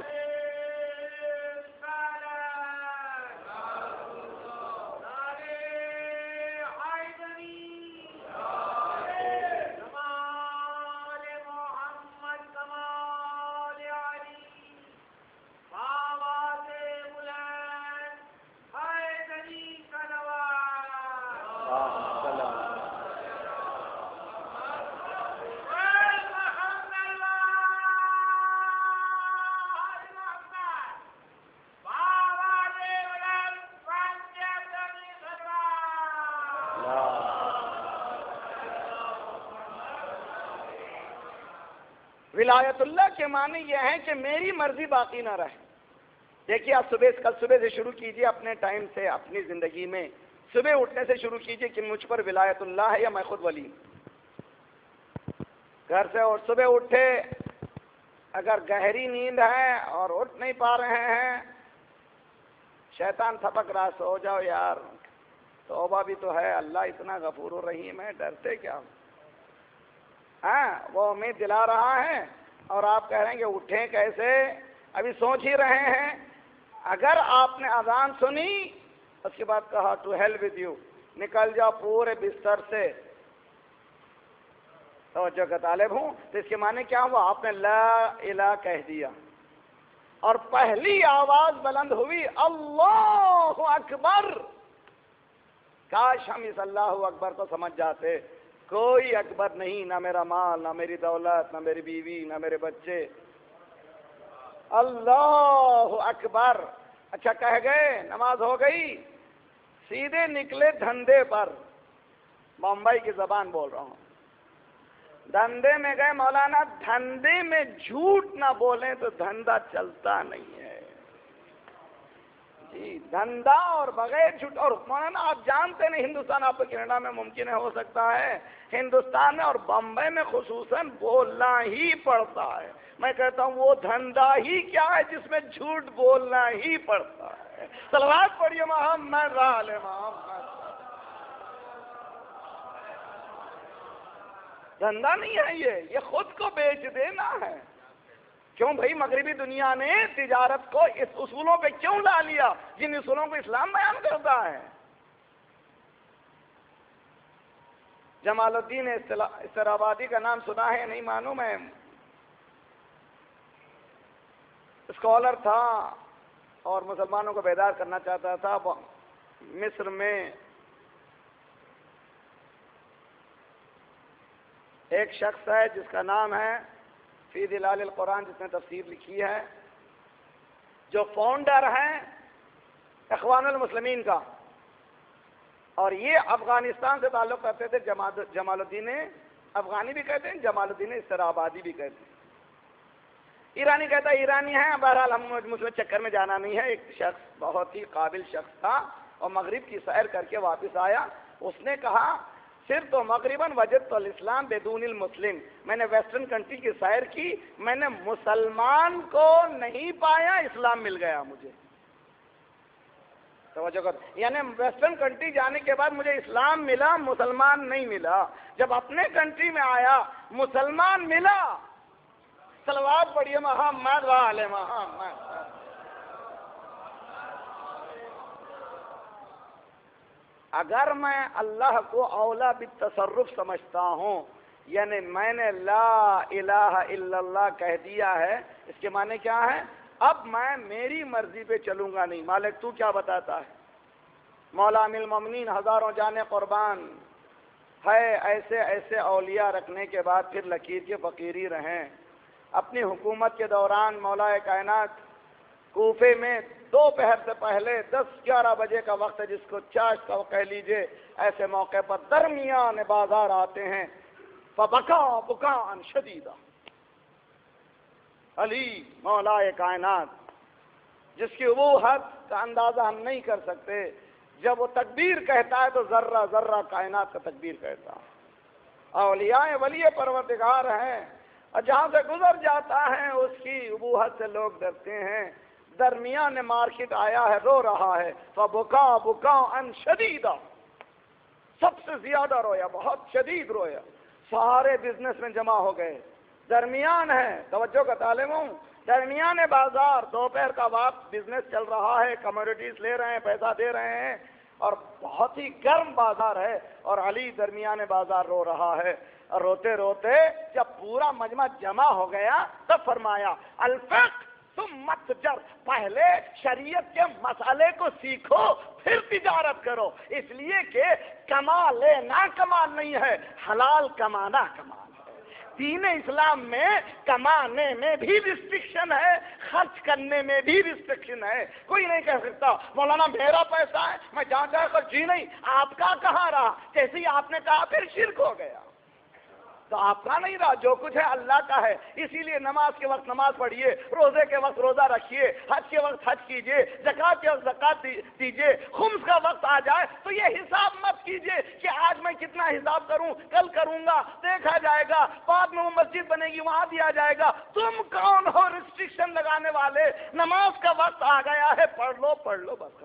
ولایت اللہ کے معنی یہ ہے کہ میری مرضی باقی نہ رہے. دیکھیے آپ کل صبح سے شروع کیجئے، اپنے ٹائم سے، اپنی زندگی میں صبح اٹھنے سے شروع کیجئے کہ مجھ پر ولایت اللہ ہے یا میں خود ولی ہوں. گھر سے اور صبح اٹھے، اگر گہری نیند ہے اور اٹھ نہیں پا رہے ہیں، شیطان تھپک رہا، سو جاؤ یار، توبہ بھی تو ہے، اللہ اتنا غفور و رحیم ہے، ڈرتے کیا ہو. ہاں، وہ امید دلا رہا ہے اور آپ کہہ رہے ہیں کہ اٹھیں کیسے، ابھی سوچ ہی رہے ہیں. اگر آپ نے اذان سنی اس کے بعد کہا ٹو ہیل ود یو، نکل جاؤ پورے بستر سے، توجہ کا طالب ہوں، تو اس کے معنی کیا ہوا؟ آپ نے لا الہ کہہ دیا اور پہلی آواز بلند ہوئی اللہ اکبر. کاش ہم اس اللہ اکبر کو سمجھ جاتے. کوئی اکبر نہیں، نہ میرا مال، نہ میری دولت، نہ میری بیوی، نہ میرے بچے. اللہ اکبر. اچھا کہہ گئے، نماز ہو گئی. سیدھے نکلے دھندے پر، بمبئی کی زبان بول رہا ہوں، دھندے میں گئے مولانا، دھندے میں جھوٹ نہ بولیں تو دھندا چلتا نہیں ہے جی، دھندا اور بغیر جھوٹ. اور مولانا آپ جانتے نہیں، ہندوستان، آپ کو کینیڈا میں ممکن ہو سکتا ہے، ہندوستان میں اور بمبئی میں خصوصاً بولنا ہی پڑتا ہے. میں کہتا ہوں وہ دھندا ہی کیا ہے جس میں جھوٹ بولنا ہی پڑتا ہے. صلوات پڑھیے محمد وآل محمد. دھندا نہیں ہے یہ خود کو بیچ دینا ہے. کیوں بھائی مغربی دنیا نے تجارت کو اس اصولوں پہ کیوں لا لیا جن اصولوں کو اسلام بیان کرتا ہے؟ جمال الدین استرابادی کا نام سنا ہے نہیں معلوم ہے، اسکالر تھا اور مسلمانوں کو بیدار کرنا چاہتا تھا. مصر میں ایک شخص ہے جس کا نام ہے فی ظلال القرآن، جس نے تفسیر لکھی ہے، جو فاؤنڈر ہیں اخوان المسلمین کا، اور یہ افغانستان سے تعلق کرتے تھے. جمال الدین افغانی بھی کہتے ہیں، جمال الدین استرابادی بھی کہتے ہیں. ایرانی کہتا ہے ایرانی ہیں، بہرحال ہم مسلم چکر میں جانا نہیں ہے. ایک شخص بہت ہی قابل شخص تھا اور مغرب کی سیر کر کے واپس آیا. اس نے کہا صرف تو مغرباً وجدت الاسلام بدون المسلم، میں نے ویسٹرن کنٹری کی سیر کی، میں نے مسلمان کو نہیں پایا، اسلام مل گیا مجھے. توجہ کر، یعنی ویسٹرن کنٹری جانے کے بعد مجھے اسلام ملا، مسلمان نہیں ملا. جب اپنے کنٹری میں آیا مسلمان ملا. صلوات پڑھیے محمد وآل محمد. اگر میں اللہ کو اولا بالتصرف سمجھتا ہوں، یعنی میں نے لا الہ الا اللہ کہہ دیا ہے، اس کے معنی کیا ہے؟ اب میں میری مرضی پہ چلوں گا نہیں، مالک تو کیا بتاتا ہے؟ مولا امیل المومنین ہزاروں جانے قربان ہے، ایسے ایسے اولیاء رکھنے کے بعد پھر لکیر کے فقیری رہیں. اپنی حکومت کے دوران مولا کائنات کوفے میں دوپہر سے پہلے 10-11 بجے کا وقت ہے، جس کو چاش کا کہہ لیجئے، ایسے موقع پر درمیان بازار آتے ہیں. فبکا بکاء شدیدا. علی مولا کائنات جس کی ابوت کا اندازہ ہم نہیں کر سکتے، جب وہ تکبیر کہتا ہے تو ذرہ ذرہ کائنات کا تکبیر کہتا ہے. اولیاء ولی پروردگار ہیں، اور جہاں سے گزر جاتا ہے اس کی ابوت سے لوگ ڈرتے ہیں. درمیان مارکیٹ آیا ہے، رو رہا ہے. فبکا بکاء شدیدا، سب سے زیادہ رویا، بہت شدید رویا. سارے بزنس میں جمع ہو گئے. درمیان ہے، توجہ کا طالب ہوں، درمیان بازار، دوپہر کا وقت، بزنس چل رہا ہے، کموڈیٹیز لے رہے ہیں، پیسہ دے رہے ہیں، اور بہت ہی گرم بازار ہے. اور علی درمیان بازار رو رہا ہے. اور روتے روتے جب پورا مجمع جمع ہو گیا تب فرمایا الفقہ تم مت جر، پہلے شریعت کے مسئلے کو سیکھو پھر تجارت کرو. اس لیے کہ کما لینا کمال نہیں ہے، حلال کمانا کمال ہے. دین اسلام میں کمانے میں بھی ریسٹرکشن ہے، خرچ کرنے میں بھی ریسٹرکشن ہے. کوئی نہیں کہہ سکتا مولانا میرا پیسہ ہے میں جہاں جائے کر جی نہیں، آپ کا کہاں رہا؟ جیسے ہی آپ نے کہا پھر شرک ہو گیا. تو آپ کا نہیں رہا، جو کچھ ہے اللہ کا ہے. اسی لیے نماز کے وقت نماز پڑھیے، روزے کے وقت روزہ رکھیے، حج کے وقت حج کیجیے، زکات کے وقت زکات دیجیے. خمس کا وقت آ جائے تو یہ حساب مت کیجیے کہ آج میں کتنا حساب کروں، کل کروں گا، دیکھا جائے گا، بعد میں وہ مسجد بنے گی وہاں دیا جائے گا. تم کون ہو ریسٹرکشن لگانے والے؟ نماز کا وقت آ گیا ہے، پڑھ لو بس.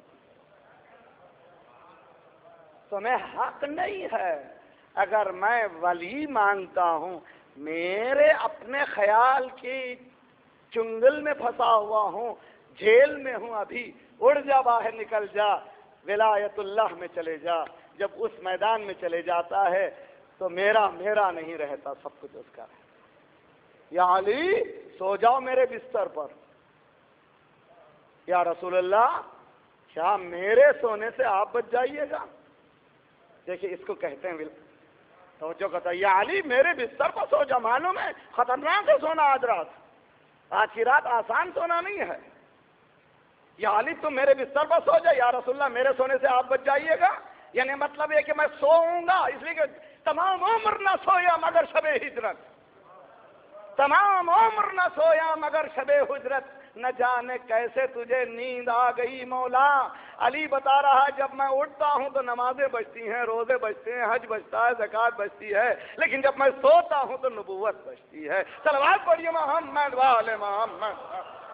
تمہیں حق نہیں ہے. اگر میں ولی مانگتا ہوں، میرے اپنے خیال کی چنگل میں پھنسا ہوا ہوں، جیل میں ہوں، ابھی اڑ جا باہر، نکل جا، ولایت اللہ میں چلے جا. جب اس میدان میں چلے جاتا ہے تو میرا نہیں رہتا، سب کچھ اس کا ہے. یا علی سو جاؤ میرے بستر پر. یا رسول اللہ کیا میرے سونے سے آپ بچ جائیے گا؟ دیکھیے اس کو کہتے ہیں توجہ کرتا ہے. یا علی میرے بستر پر سو جا. معلوم ہے خطرناک ہے سونا آج رات. آج کی رات آسان سونا نہیں ہے. یا علی تم میرے بستر پر سو جائے، یا رسول اللہ میرے سونے سے آپ بچ جائیے گا، یعنی مطلب یہ کہ میں سوؤں گا، اس لیے کہ تمام عمر نہ سویا مگر شب ہجرت، تمام عمر نہ سویا مگر شب ہجرت، نہ جانے کیسے تجھے نیند آ گئی مولا۔ علی بتا رہا ہے جب میں اٹھتا ہوں تو نمازیں بجتی ہیں، روزے بجتے ہیں، حج بجتا ہے، زکوٰۃ بجتی ہے، لیکن جب میں سوتا ہوں تو نبوت بجتی ہے۔ صلوات پڑھیے محمد وآل محمد۔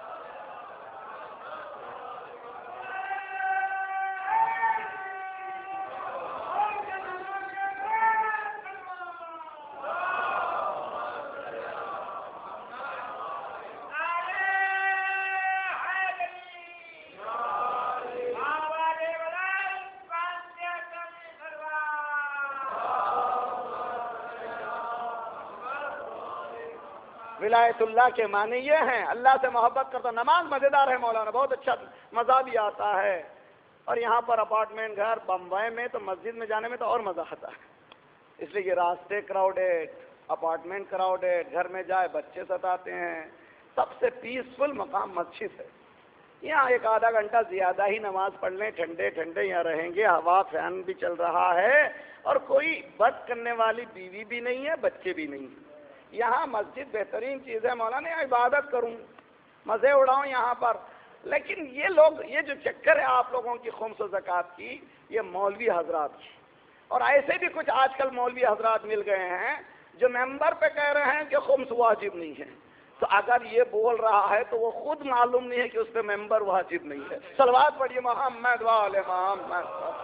ولایت اللہ کے معنی یہ ہیں اللہ سے محبت کرتا۔ نماز مزیدار ہے مولانا، بہت اچھا مزہ بھی آتا ہے، اور یہاں پر اپارٹمنٹ گھر بمبئی میں تو مسجد میں جانے میں تو اور مزہ آتا ہے، اس لیے کہ راستے کراؤڈیڈ، اپارٹمنٹ کراؤڈیڈ، گھر میں جائے بچے ستاتے ہیں۔ سب سے پیسفل مقام مسجد ہے، یہاں ایک آدھا گھنٹہ زیادہ ہی نماز پڑھ لیں، ٹھنڈے ٹھنڈے یہاں رہیں گے، ہوا فین بھی چل رہا ہے، اور کوئی بد کرنے والی بیوی بھی نہیں ہے، بچے بھی نہیں ہیں۔ یہاں مسجد بہترین چیز ہے مولانا، عبادت کروں، مزے اڑاؤں یہاں پر۔ لیکن یہ لوگ، یہ جو چکر ہے آپ لوگوں کی خمس و زکوٰۃ کی، یہ مولوی حضرات کی، اور ایسے بھی کچھ آج کل مولوی حضرات مل گئے ہیں جو ممبر پہ کہہ رہے ہیں کہ خمس واجب نہیں ہے، تو اگر یہ بول رہا ہے تو وہ خود معلوم نہیں ہے کہ اس پہ ممبر واجب نہیں ہے۔ صلوات پڑھیے محمد وآل محمد۔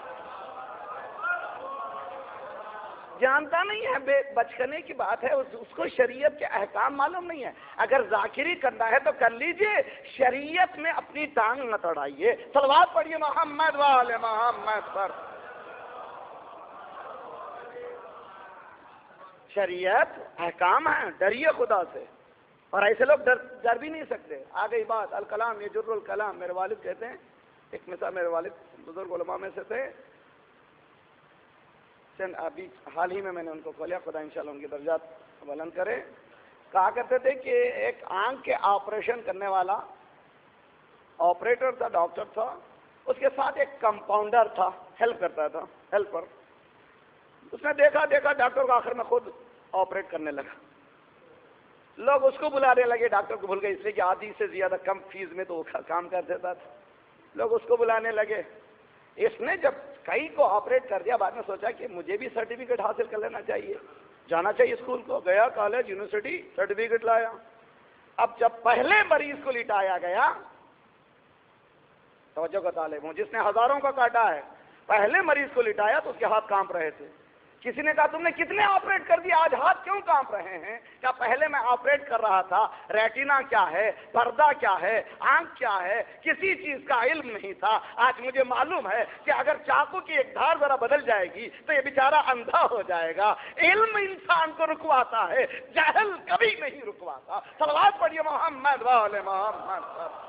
جانتا نہیں ہے، بچپنے کی بات ہے، اس کو شریعت کے احکام معلوم نہیں ہے۔ اگر ذاکری کرنا ہے تو کر لیجئے، شریعت میں اپنی ٹانگ نہ اڑائیے۔ صلوات پڑھیے محمد وآل محمد پر۔ شریعت احکام ہیں، ڈریے خدا سے، اور ایسے لوگ ڈر بھی نہیں سکتے۔ آ گئی بات الکلام یجر الکلام، میرے والد کہتے ہیں، ایک مثال، میرے والد بزرگ علماء میں سے تھے، ابھی حال ہی میں نے ان کو کھولیا، خدا انشاءاللہ ان کی درجات بلند کرے۔ کہا کرتے تھے کہ ایک آنکھ کے آپریشن کرنے والا آپریٹر تھا، ڈاکٹر تھا، اس کے ساتھ ایک کمپاؤنڈر تھا، ہیلپ کرتا تھا، ہیلپر۔ اس نے دیکھا ڈاکٹر کو آخر میں خود آپریٹ کرنے لگا، لوگ اس کو بلانے لگے، ڈاکٹر کو بھول گئے، اس لیے کہ آدھی سے زیادہ کم فیس میں تو وہ کام کر دیتا تھا، لوگ اس کو بلانے لگے۔ اس نے جب کئی کو آپریٹ کر دیا، بعد میں سوچا کہ مجھے بھی سرٹیفکیٹ حاصل کر لینا چاہیے، جانا چاہیے اسکول کو، گیا کالج یونیورسٹی، سرٹیفکیٹ لایا۔ اب جب پہلے مریض کو لٹایا گیا، توجہ کا طالب ہوں، جس نے ہزاروں کا کاٹا ہے، پہلے مریض کو لٹایا تو اس کے ہاتھ کانپ رہے تھے۔ کسی نے کہا تم نے کتنے آپریٹ کر دیا، آج ہاتھ کیوں کانپ رہے ہیں؟ کیا پہلے میں آپریٹ کر رہا تھا، ریٹینا کیا ہے، پردہ کیا ہے، آنکھ کیا ہے، کسی چیز کا علم نہیں تھا۔ آج مجھے معلوم ہے کہ اگر چاقو کی ایک دھار ذرا بدل جائے گی تو یہ بیچارہ اندھا ہو جائے گا۔ علم انسان کو رکواتا ہے، جہل کبھی نہیں رکواتا۔ صلوات پڑھیے محمد وآل محمد۔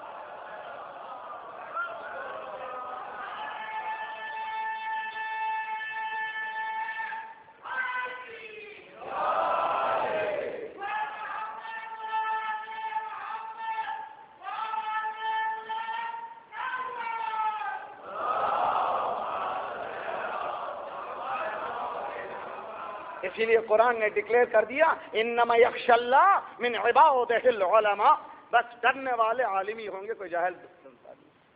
اسی لیے قرآن نے ڈکلیئر کر دیا انما یخشی اللہ من عبادہ العلماء، بس ڈرنے والے عالم ہی ہوں گے، کوئی جاہل نہیں۔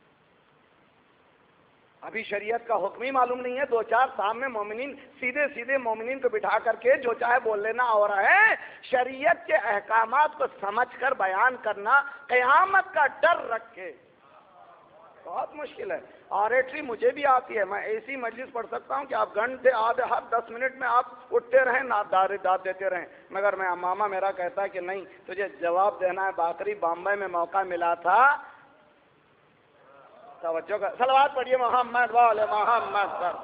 ابھی شریعت کا حکم ہی معلوم نہیں ہے، دو چار سامنے مومنین سیدھے مومنین کو بٹھا کر کے جو چاہے بول لینا ہو رہا ہے۔ شریعت کے احکامات کو سمجھ کر بیان کرنا، قیامت کا ڈر رکھ کے، بہت مشکل ہے۔ آریٹری مجھے بھی آتی ہے، میں ایسی مجلس پڑھ سکتا ہوں کہ آپ گھنٹے آدھے ہر 10 منٹ میں آپ اٹھتے رہیں، داد دیتے رہیں، مگر میں ماما میرا کہتا ہے کہ نہیں تجھے جواب دینا ہے۔ باقری بامبے میں موقع ملا تھا، توجہ کا، صلوات پڑھیے محمد وآل محمد پر۔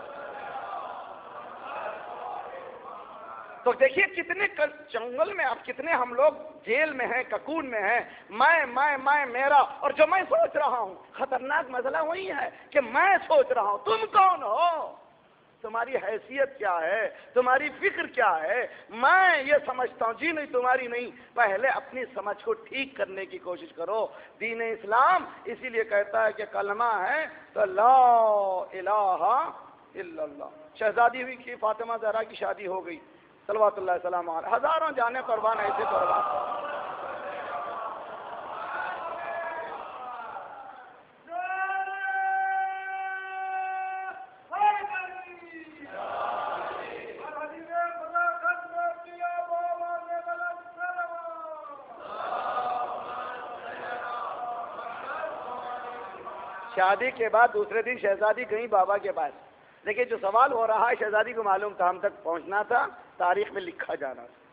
تو دیکھیے کتنے جنگل میں، اب کتنے ہم لوگ جیل میں ہیں، ککون میں ہیں، میں میرا، اور جو میں سوچ رہا ہوں، خطرناک مسئلہ وہی ہے کہ میں سوچ رہا ہوں، تم کون ہو؟ تمہاری حیثیت کیا ہے، تمہاری فکر کیا ہے؟ میں یہ سمجھتا ہوں جی نہیں تمہاری نہیں، پہلے اپنی سمجھ کو ٹھیک کرنے کی کوشش کرو۔ دین اسلام اسی لیے کہتا ہے کہ کلمہ ہے تو لا الہ الا اللہ۔ شہزادی ہوئی کی فاطمہ زہرا کی شادی ہو گئی، صلوات اللہ السلام علیہ، ہزاروں جانے قربان، ایسے قربان۔ شادی کے بعد دوسرے دن شہزادی گئی بابا کے پاس، لیکن جو سوال ہو رہا ہے شہزادی کو معلوم تھا، ہم تک پہنچنا تھا، تاریخ میں لکھا جانا تھا۔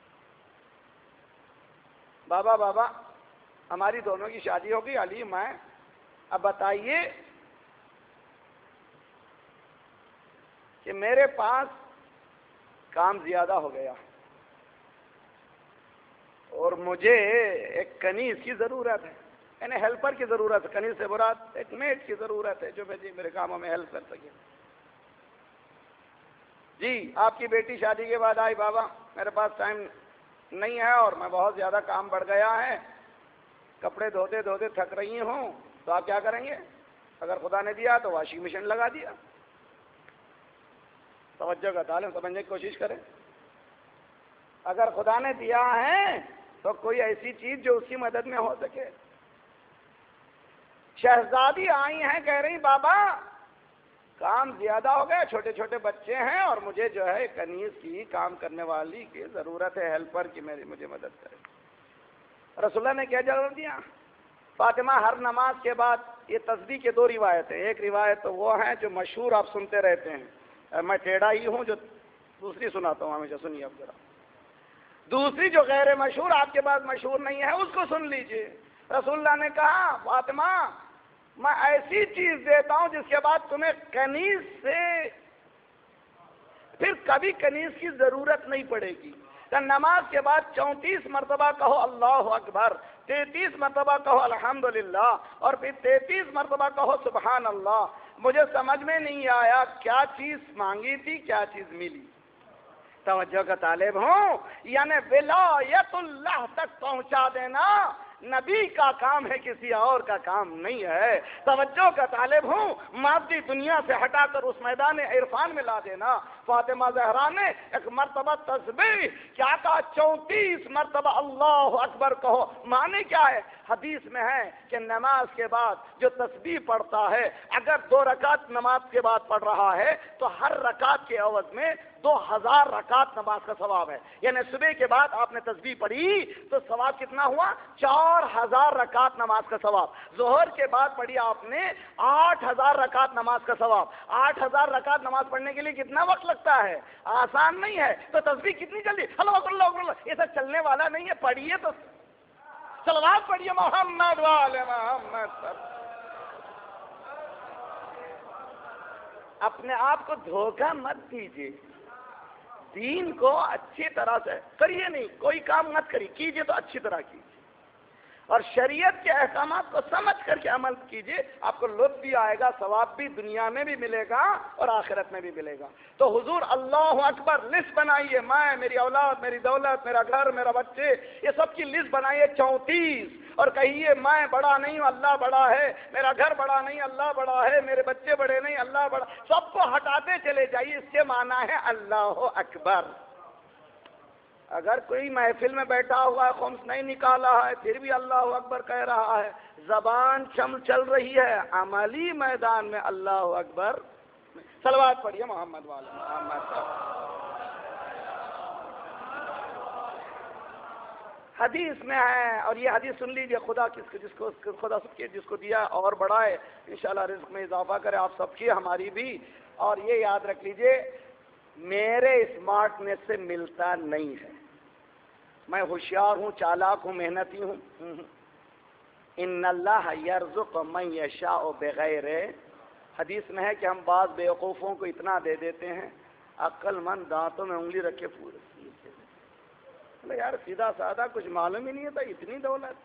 بابا ہماری دونوں کی شادی ہو گئی، علی میں، اب بتائیے کہ میرے پاس کام زیادہ ہو گیا اور مجھے ایک کنیز کی ضرورت ہے، یعنی ہیلپر کی ضرورت ہے، کنیز سے مراد ایک میٹ کی ضرورت ہے جو میرے کاموں میں ہیلپ کر سکے۔ جی آپ کی بیٹی شادی کے بعد آئی، بابا میرے پاس ٹائم نہیں ہے اور میں بہت زیادہ کام بڑھ گیا ہے، کپڑے دھوتے دھوتے تھک رہی ہوں، تو آپ کیا کریں گے؟ اگر خدا نے دیا تو واشنگ مشین لگا دیا۔ توجہ کا تعلق سمجھنے کی کوشش کریں، اگر خدا نے دیا ہے تو کوئی ایسی چیز جو اس کی مدد میں ہو سکے۔ شہزادی آئی ہیں، کہہ رہی بابا کام زیادہ ہو گیا، چھوٹے چھوٹے بچے ہیں اور مجھے جو ہے کنیز کی، کام کرنے والی کی ضرورت ہے، ہیلپر کی، مجھے مدد کرے۔ رسول اللہ نے کیا جواب دیا؟ فاطمہ ہر نماز کے بعد، یہ تسبیح کے دو روایتیں، ایک روایت تو وہ ہے جو مشہور آپ سنتے رہتے ہیں، میں ٹیڑھا ہی ہوں، جو دوسری سناتا ہوں ہمیشہ، سنیے اب ذرا۔ دوسری جو غیر مشہور آپ کے پاس مشہور نہیں ہے اس کو سن لیجئے۔ رسول اللہ نے کہا فاطمہ میں ایسی چیز دیتا ہوں جس کے بعد تمہیں کنیز سے پھر کبھی کنیز کی ضرورت نہیں پڑے گی۔ کہ نماز کے بعد 34 مرتبہ کہو اللہ اکبر، 33 مرتبہ کہو الحمدللہ، اور پھر 33 مرتبہ کہو سبحان اللہ۔ مجھے سمجھ میں نہیں آیا کیا چیز مانگی تھی، کیا چیز ملی؟ توجہ کا طالب ہوں، یعنی ولایت اللہ تک پہنچا دینا نبی کا کام ہے، کسی اور کا کام نہیں ہے۔ توجہ کا طالب ہوں، مادی دنیا سے ہٹا کر اس میدان عرفان میں لا دینا۔ فاطمہ زہرا نے ایک مرتبہ تسبیح کیا کہا؟ 34 مرتبہ اللہ اکبر کہو۔ معنی کیا ہے؟ حدیث میں ہے کہ نماز کے بعد جو تسبیح پڑھتا ہے، اگر 2 رکعت نماز کے بعد پڑھ رہا ہے تو ہر رکعت کے عوض میں 2000 رکعت نماز کا ثواب ہے۔ یعنی صبح کے بعد آپ نے تسبیح پڑھی تو ثواب کتنا ہوا؟ 4000 رکعت نماز کا ثواب۔ ظہر کے بعد پڑھی آپ نے 8000 رکعت نماز کا ثواب۔ 8000 رکعت نماز پڑھنے کے لیے کتنا وقت لگتا ہے؟ آسان نہیں ہے۔ تو تسبیح کتنی جلدی، اللہ اکبر اللہ اکبر، یہ سب چلنے والا نہیں ہے۔ پڑھیے تو صلوات پڑھیے محمد وعلی محمد۔ اپنے آپ کو دھوکہ مت دیجیے، دین کو اچھی طرح سے کریے، نہیں کوئی کام مت کریے، کیجیے تو اچھی طرح کیجیے اور شریعت کے احکامات کو سمجھ کر کے عمل کیجیے، آپ کو لطف بھی آئے گا، ثواب بھی دنیا میں بھی ملے گا اور آخرت میں بھی ملے گا۔ تو حضور اللہ اکبر لسٹ بنائیے، میں، میری اولاد، میری دولت، میرا گھر، میرا بچے، یہ سب کی لسٹ بنائیے 34، اور کہیے میں بڑا نہیں ہوں، اللہ بڑا ہے، میرا گھر بڑا نہیں، اللہ بڑا ہے، میرے بچے بڑے نہیں، اللہ بڑا، سب کو ہٹاتے چلے جائیے۔ اس کے معنی ہے اللہ اکبر۔ اگر کوئی محفل میں بیٹھا ہوا ہے، خمس نہیں نکالا ہے، پھر بھی اللہ اکبر کہہ رہا ہے، زبان چل رہی ہے، عملی میدان میں اللہ اکبر۔ صلوات پڑھیے محمد والا محمد۔ حدیث میں ہے، اور یہ حدیث سن لیجیے، خدا خدا سب کے جس کو دیا اور بڑھائے، انشاءاللہ رزق میں اضافہ کرے، آپ سب کی، ہماری بھی۔ اور یہ یاد رکھ لیجیے، میرے اسمارٹنیس سے ملتا نہیں ہے، میں ہوشیار ہوں، چالاک ہوں، محنتی ہوں۔ ان اللہ یرزق من یشاء بغیر، حدیث میں ہے کہ ہم بعض بیوقوفوں کو اتنا دے دیتے ہیں، عقل مند دانتوں میں انگلی رکھے پورے یار سیدھا سادہ کچھ معلوم ہی نہیں تھا، اتنی دولت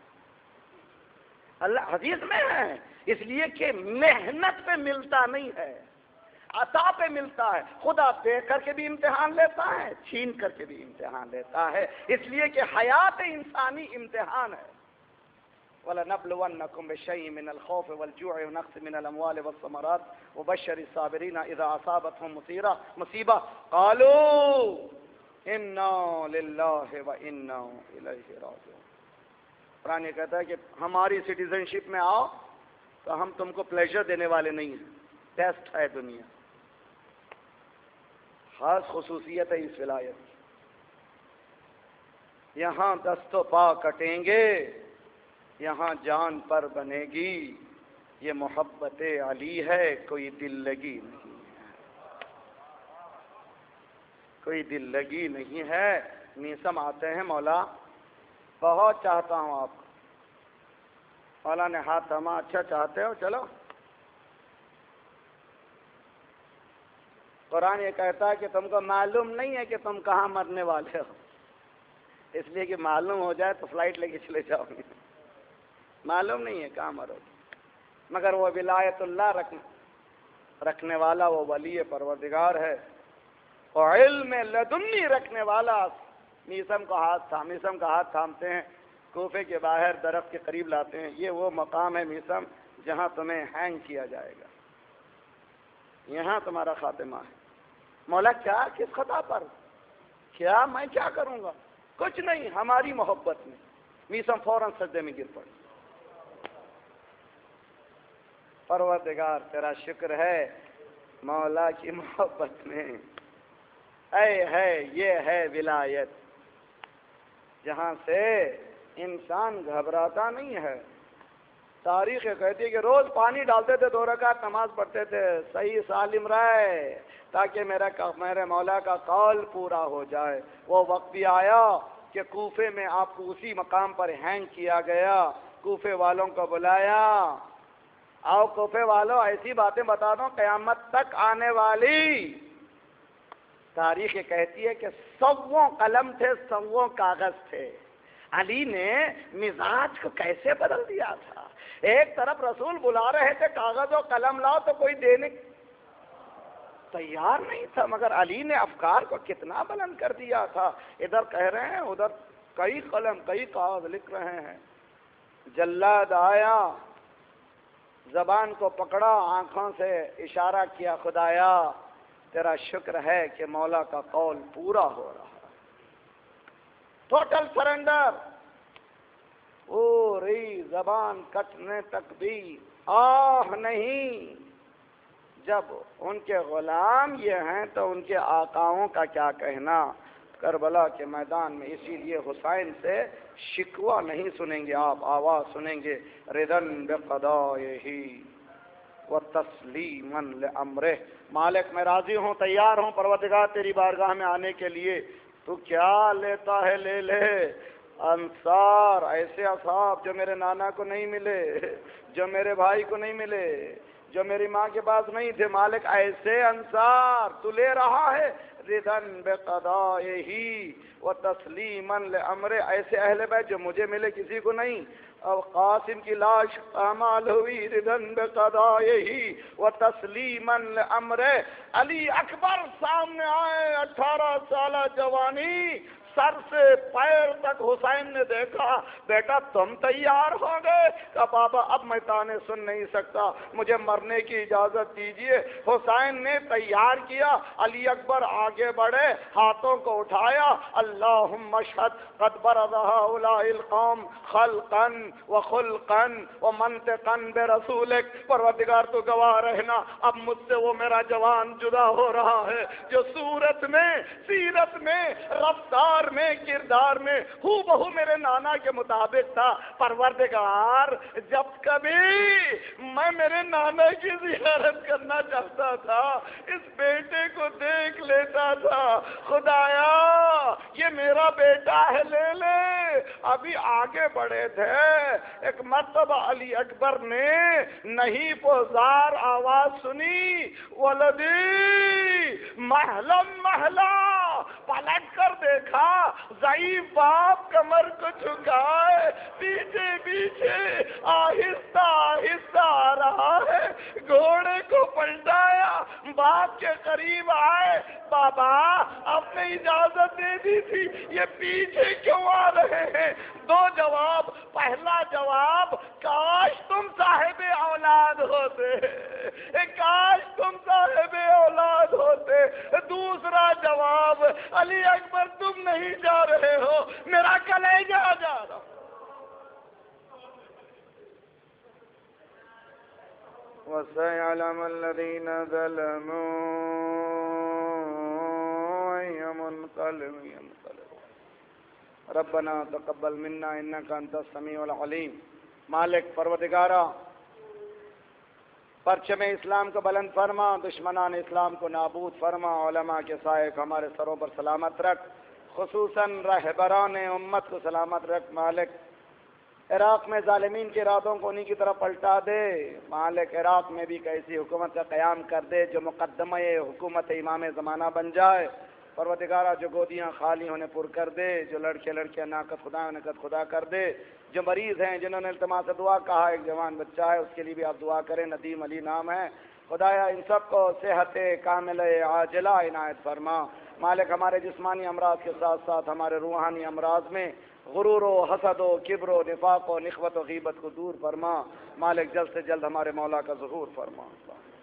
اللہ حدیث میں ہے، اس لیے کہ محنت پہ ملتا نہیں ہے، عطا پہ ملتا ہے. خدا دے کر کے بھی امتحان لیتا ہے, چھین کر کے بھی امتحان لیتا ہے, اس لیے کہ حیات انسانی امتحان ہے. وَلَنَبْلُوَنَّكُمْ بِشَيْءٍ مِّنَ الْخَوْفِ وَالْجُوعِ وَنَقْصٍ مِّنَ الْأَمْوَالِ وَالثَّمَرَاتِ وَبَشِّرِ الصَّابِرِينَ إِذَا أَصَابَتْهُم مُّصِيبَةٌ قَالُوا إِنَّا لِلَّهِ وَإِنَّا إِلَيْهِ رَاجِعُونَ. قرآن یہ کہتا ہے کہ ہماری سٹیزن شپ میں آؤ تو ہم تم کو پلیزر دینے والے نہیں ہیں, ٹیسٹ ہے دنیا. خاص خصوصیت ہے اس ولایت کی. یہاں دست و پا کٹیں گے, یہاں جان پر بنے گی. یہ محبت علی ہے, کوئی دل لگی نہیں ہے, کوئی دل لگی نہیں ہے. میسم آتے ہیں, مولا بہت چاہتا ہوں آپ کو. مولا نے ہاتھ تھاما, اچھا چاہتے ہو چلو. قرآن یہ کہتا ہے کہ تم کو معلوم نہیں ہے کہ تم کہاں مرنے والے ہو, اس لیے کہ معلوم ہو جائے تو فلائٹ لے کے چلے جاؤ گے. معلوم نہیں ہے کہاں مرو گے, مگر وہ ولایت اللہ رکھنے والا وہ ولی پروردگار ہے. اور علم لدنی رکھنے والا میسم کا ہاتھ تھامتے ہیں, کوفے کے باہر درخت کے قریب لاتے ہیں. یہ وہ مقام ہے میسم جہاں تمہیں ہینگ کیا جائے گا, یہاں تمہارا خاتمہ ہے. مولا کیا, کس خطا پر, کیا میں کیا کروں گا, کچھ نہیں, ہماری محبت میں. میسم فوراً سجدے میں گر پڑی. پروردگار تیرا شکر ہے مولا کی محبت میں. اے ہے, یہ ہے ولایت جہاں سے انسان گھبراتا نہیں ہے. تاریخ کہتی ہے کہ روز پانی ڈالتے تھے, 2 رکعت نماز پڑھتے تھے, صحیح سالم رہے تاکہ میرے مولا کا قول پورا ہو جائے. وہ وقت بھی آیا کہ کوفے میں آپ کو اسی مقام پر ہینگ کیا گیا. کوفے والوں کو بلایا, آؤ کوفے والوں ایسی باتیں بتا دو قیامت تک آنے والی. تاریخ یہ کہتی ہے کہ 100 قلم تھے, 100 کاغذ تھے. علی نے مزاج کو کیسے بدل دیا تھا. ایک طرف رسول بلا رہے تھے کاغذ و قلم لاؤ تو کوئی دینے تیار نہیں تھا, مگر علی نے افکار کو کتنا بلند کر دیا تھا. ادھر کہہ رہے ہیں, ادھر کئی قلم کئی کاغذ لکھ رہے ہیں. جلاد آیا, زبان کو پکڑا, آنکھوں سے اشارہ کیا, خدایا تیرا شکر ہے کہ مولا کا قول پورا ہو رہا ہے. Total surrender. پوری زبان کٹنے تک بھی آہ نہیں. جب ان کے غلام یہ ہیں تو ان کے آقاؤں کا کیا کہنا. کربلا کے میدان میں اسی لیے حسین سے شکوہ نہیں سنیں گے آپ, آواز سنیں گے رضن بقضائہ وتسلیما لامرہ. مالک میں راضی ہوں, تیار ہوں پروردگار تیری بارگاہ میں آنے کے لیے. تو کیا لیتا ہے لے لے. انصار ایسے اصحاب جو میرے نانا کو نہیں ملے, جو میرے بھائی کو نہیں ملے, جو میری ماں کے پاس نہیں تھے. مالک ایسے انصار تو لے رہا ہے. رضن بقضائہ وتسلیما لامرہ. ایسے اہل بیت جو مجھے ملے کسی کو نہیں. اور قاسم کی لاش پامال ہوئی. رضن بقضائہ وتسلیما لامرہ. علی اکبر سامنے آئے, 18 سالہ جوانی, سر سے پیر تک حسین نے دیکھا. بیٹا تم تیار ہو گئے؟ کہا بابا اب میں تانے سن نہیں سکتا, مجھے مرنے کی اجازت دیجئے. حسین نے تیار کیا. علی اکبر آگے بڑھے, ہاتھوں کو اٹھایا. اللہم اشہد قد برز ہؤلاء القوم خلقا وخلقا ومنطقا برسولک. پروردگار تو گواہ رہنا, اب مجھ سے وہ میرا جوان جدا ہو رہا ہے جو صورت میں, سیرت میں, رفتار میں, کردار میں ہو بہو میرے نانا کے مطابق تھا. پروردگار جب کبھی میں میرے نانا کی زیارت کرنا چاہتا تھا, اس بیٹے کو دیکھ لیتا تھا. خدایا یہ میرا بیٹا ہے, لے لے. ابھی آگے بڑھے تھے, ایک مرتبہ علی اکبر نے نہیں پوزار آواز سنی, ولدی محلم محلہ. پلٹ کر دیکھا, ضعیف باپ کمر کو جھکائے پیچھے پیچھے آہستہ آہستہ آ رہا ہے. گھوڑے کو پلٹایا, باپ کے قریب آئے، بابا آپ نے اجازت دے دی تھی، یہ پیچھے کیوں آ رہے ہیں؟ دو جواب، پہلا جواب کاش تم صاحب اولاد ہوتے، کاش تم صاحب اولاد ہوتے۔ دوسرا جواب، علی اکبر تم نہیں جا رہے ہو، میرا کلیجہ جا رہا۔ وَسَيَعْلَمُ الَّذِينَ ظَلَمُوا أَيَّ مُنقَلِبٍ يَنقَلِبُونَ رَبَّنَا تَقَبَّلْ مِنَّا إِنَّكَ أَنْتَ السَّمِيعُ الْعَلِيمُ۔ مالک پروردگارا، پرچم اسلام کو بلند فرما، دشمنان اسلام کو نابود فرما، علماء کے سائے کو ہمارے سروں پر سلامت رکھ، خصوصاً رہبران امت کو سلامت رکھ۔ مالک عراق میں ظالمین کے ارادوں کو انہی کی طرف پلٹا دے۔ مالک عراق میں بھی ایک ایسی حکومت کا قیام کر دے جو مقدمہ حکومت امام زمانہ بن جائے۔ پروردگارہ جو گودیاں خالی انہیں پر کر دے، جو لڑکے لڑکیاں ناقد خدا ناقد خدا کر دے، جو مریض ہیں جنہوں نے التماس سے دعا کہا، ایک جوان بچہ ہے اس کے لیے بھی آپ دعا کریں، ندیم علی نام ہے، خدایا ان سب کو صحت کامل عاجلہ عنایت فرما۔ مالک ہمارے جسمانی امراض کے ساتھ ساتھ ہمارے روحانی امراض میں غرور و حسد و کبر و نفاق و نخوت و غیبت کو دور فرما۔ مالک جلد سے جلد ہمارے مولا کا ظہور فرما۔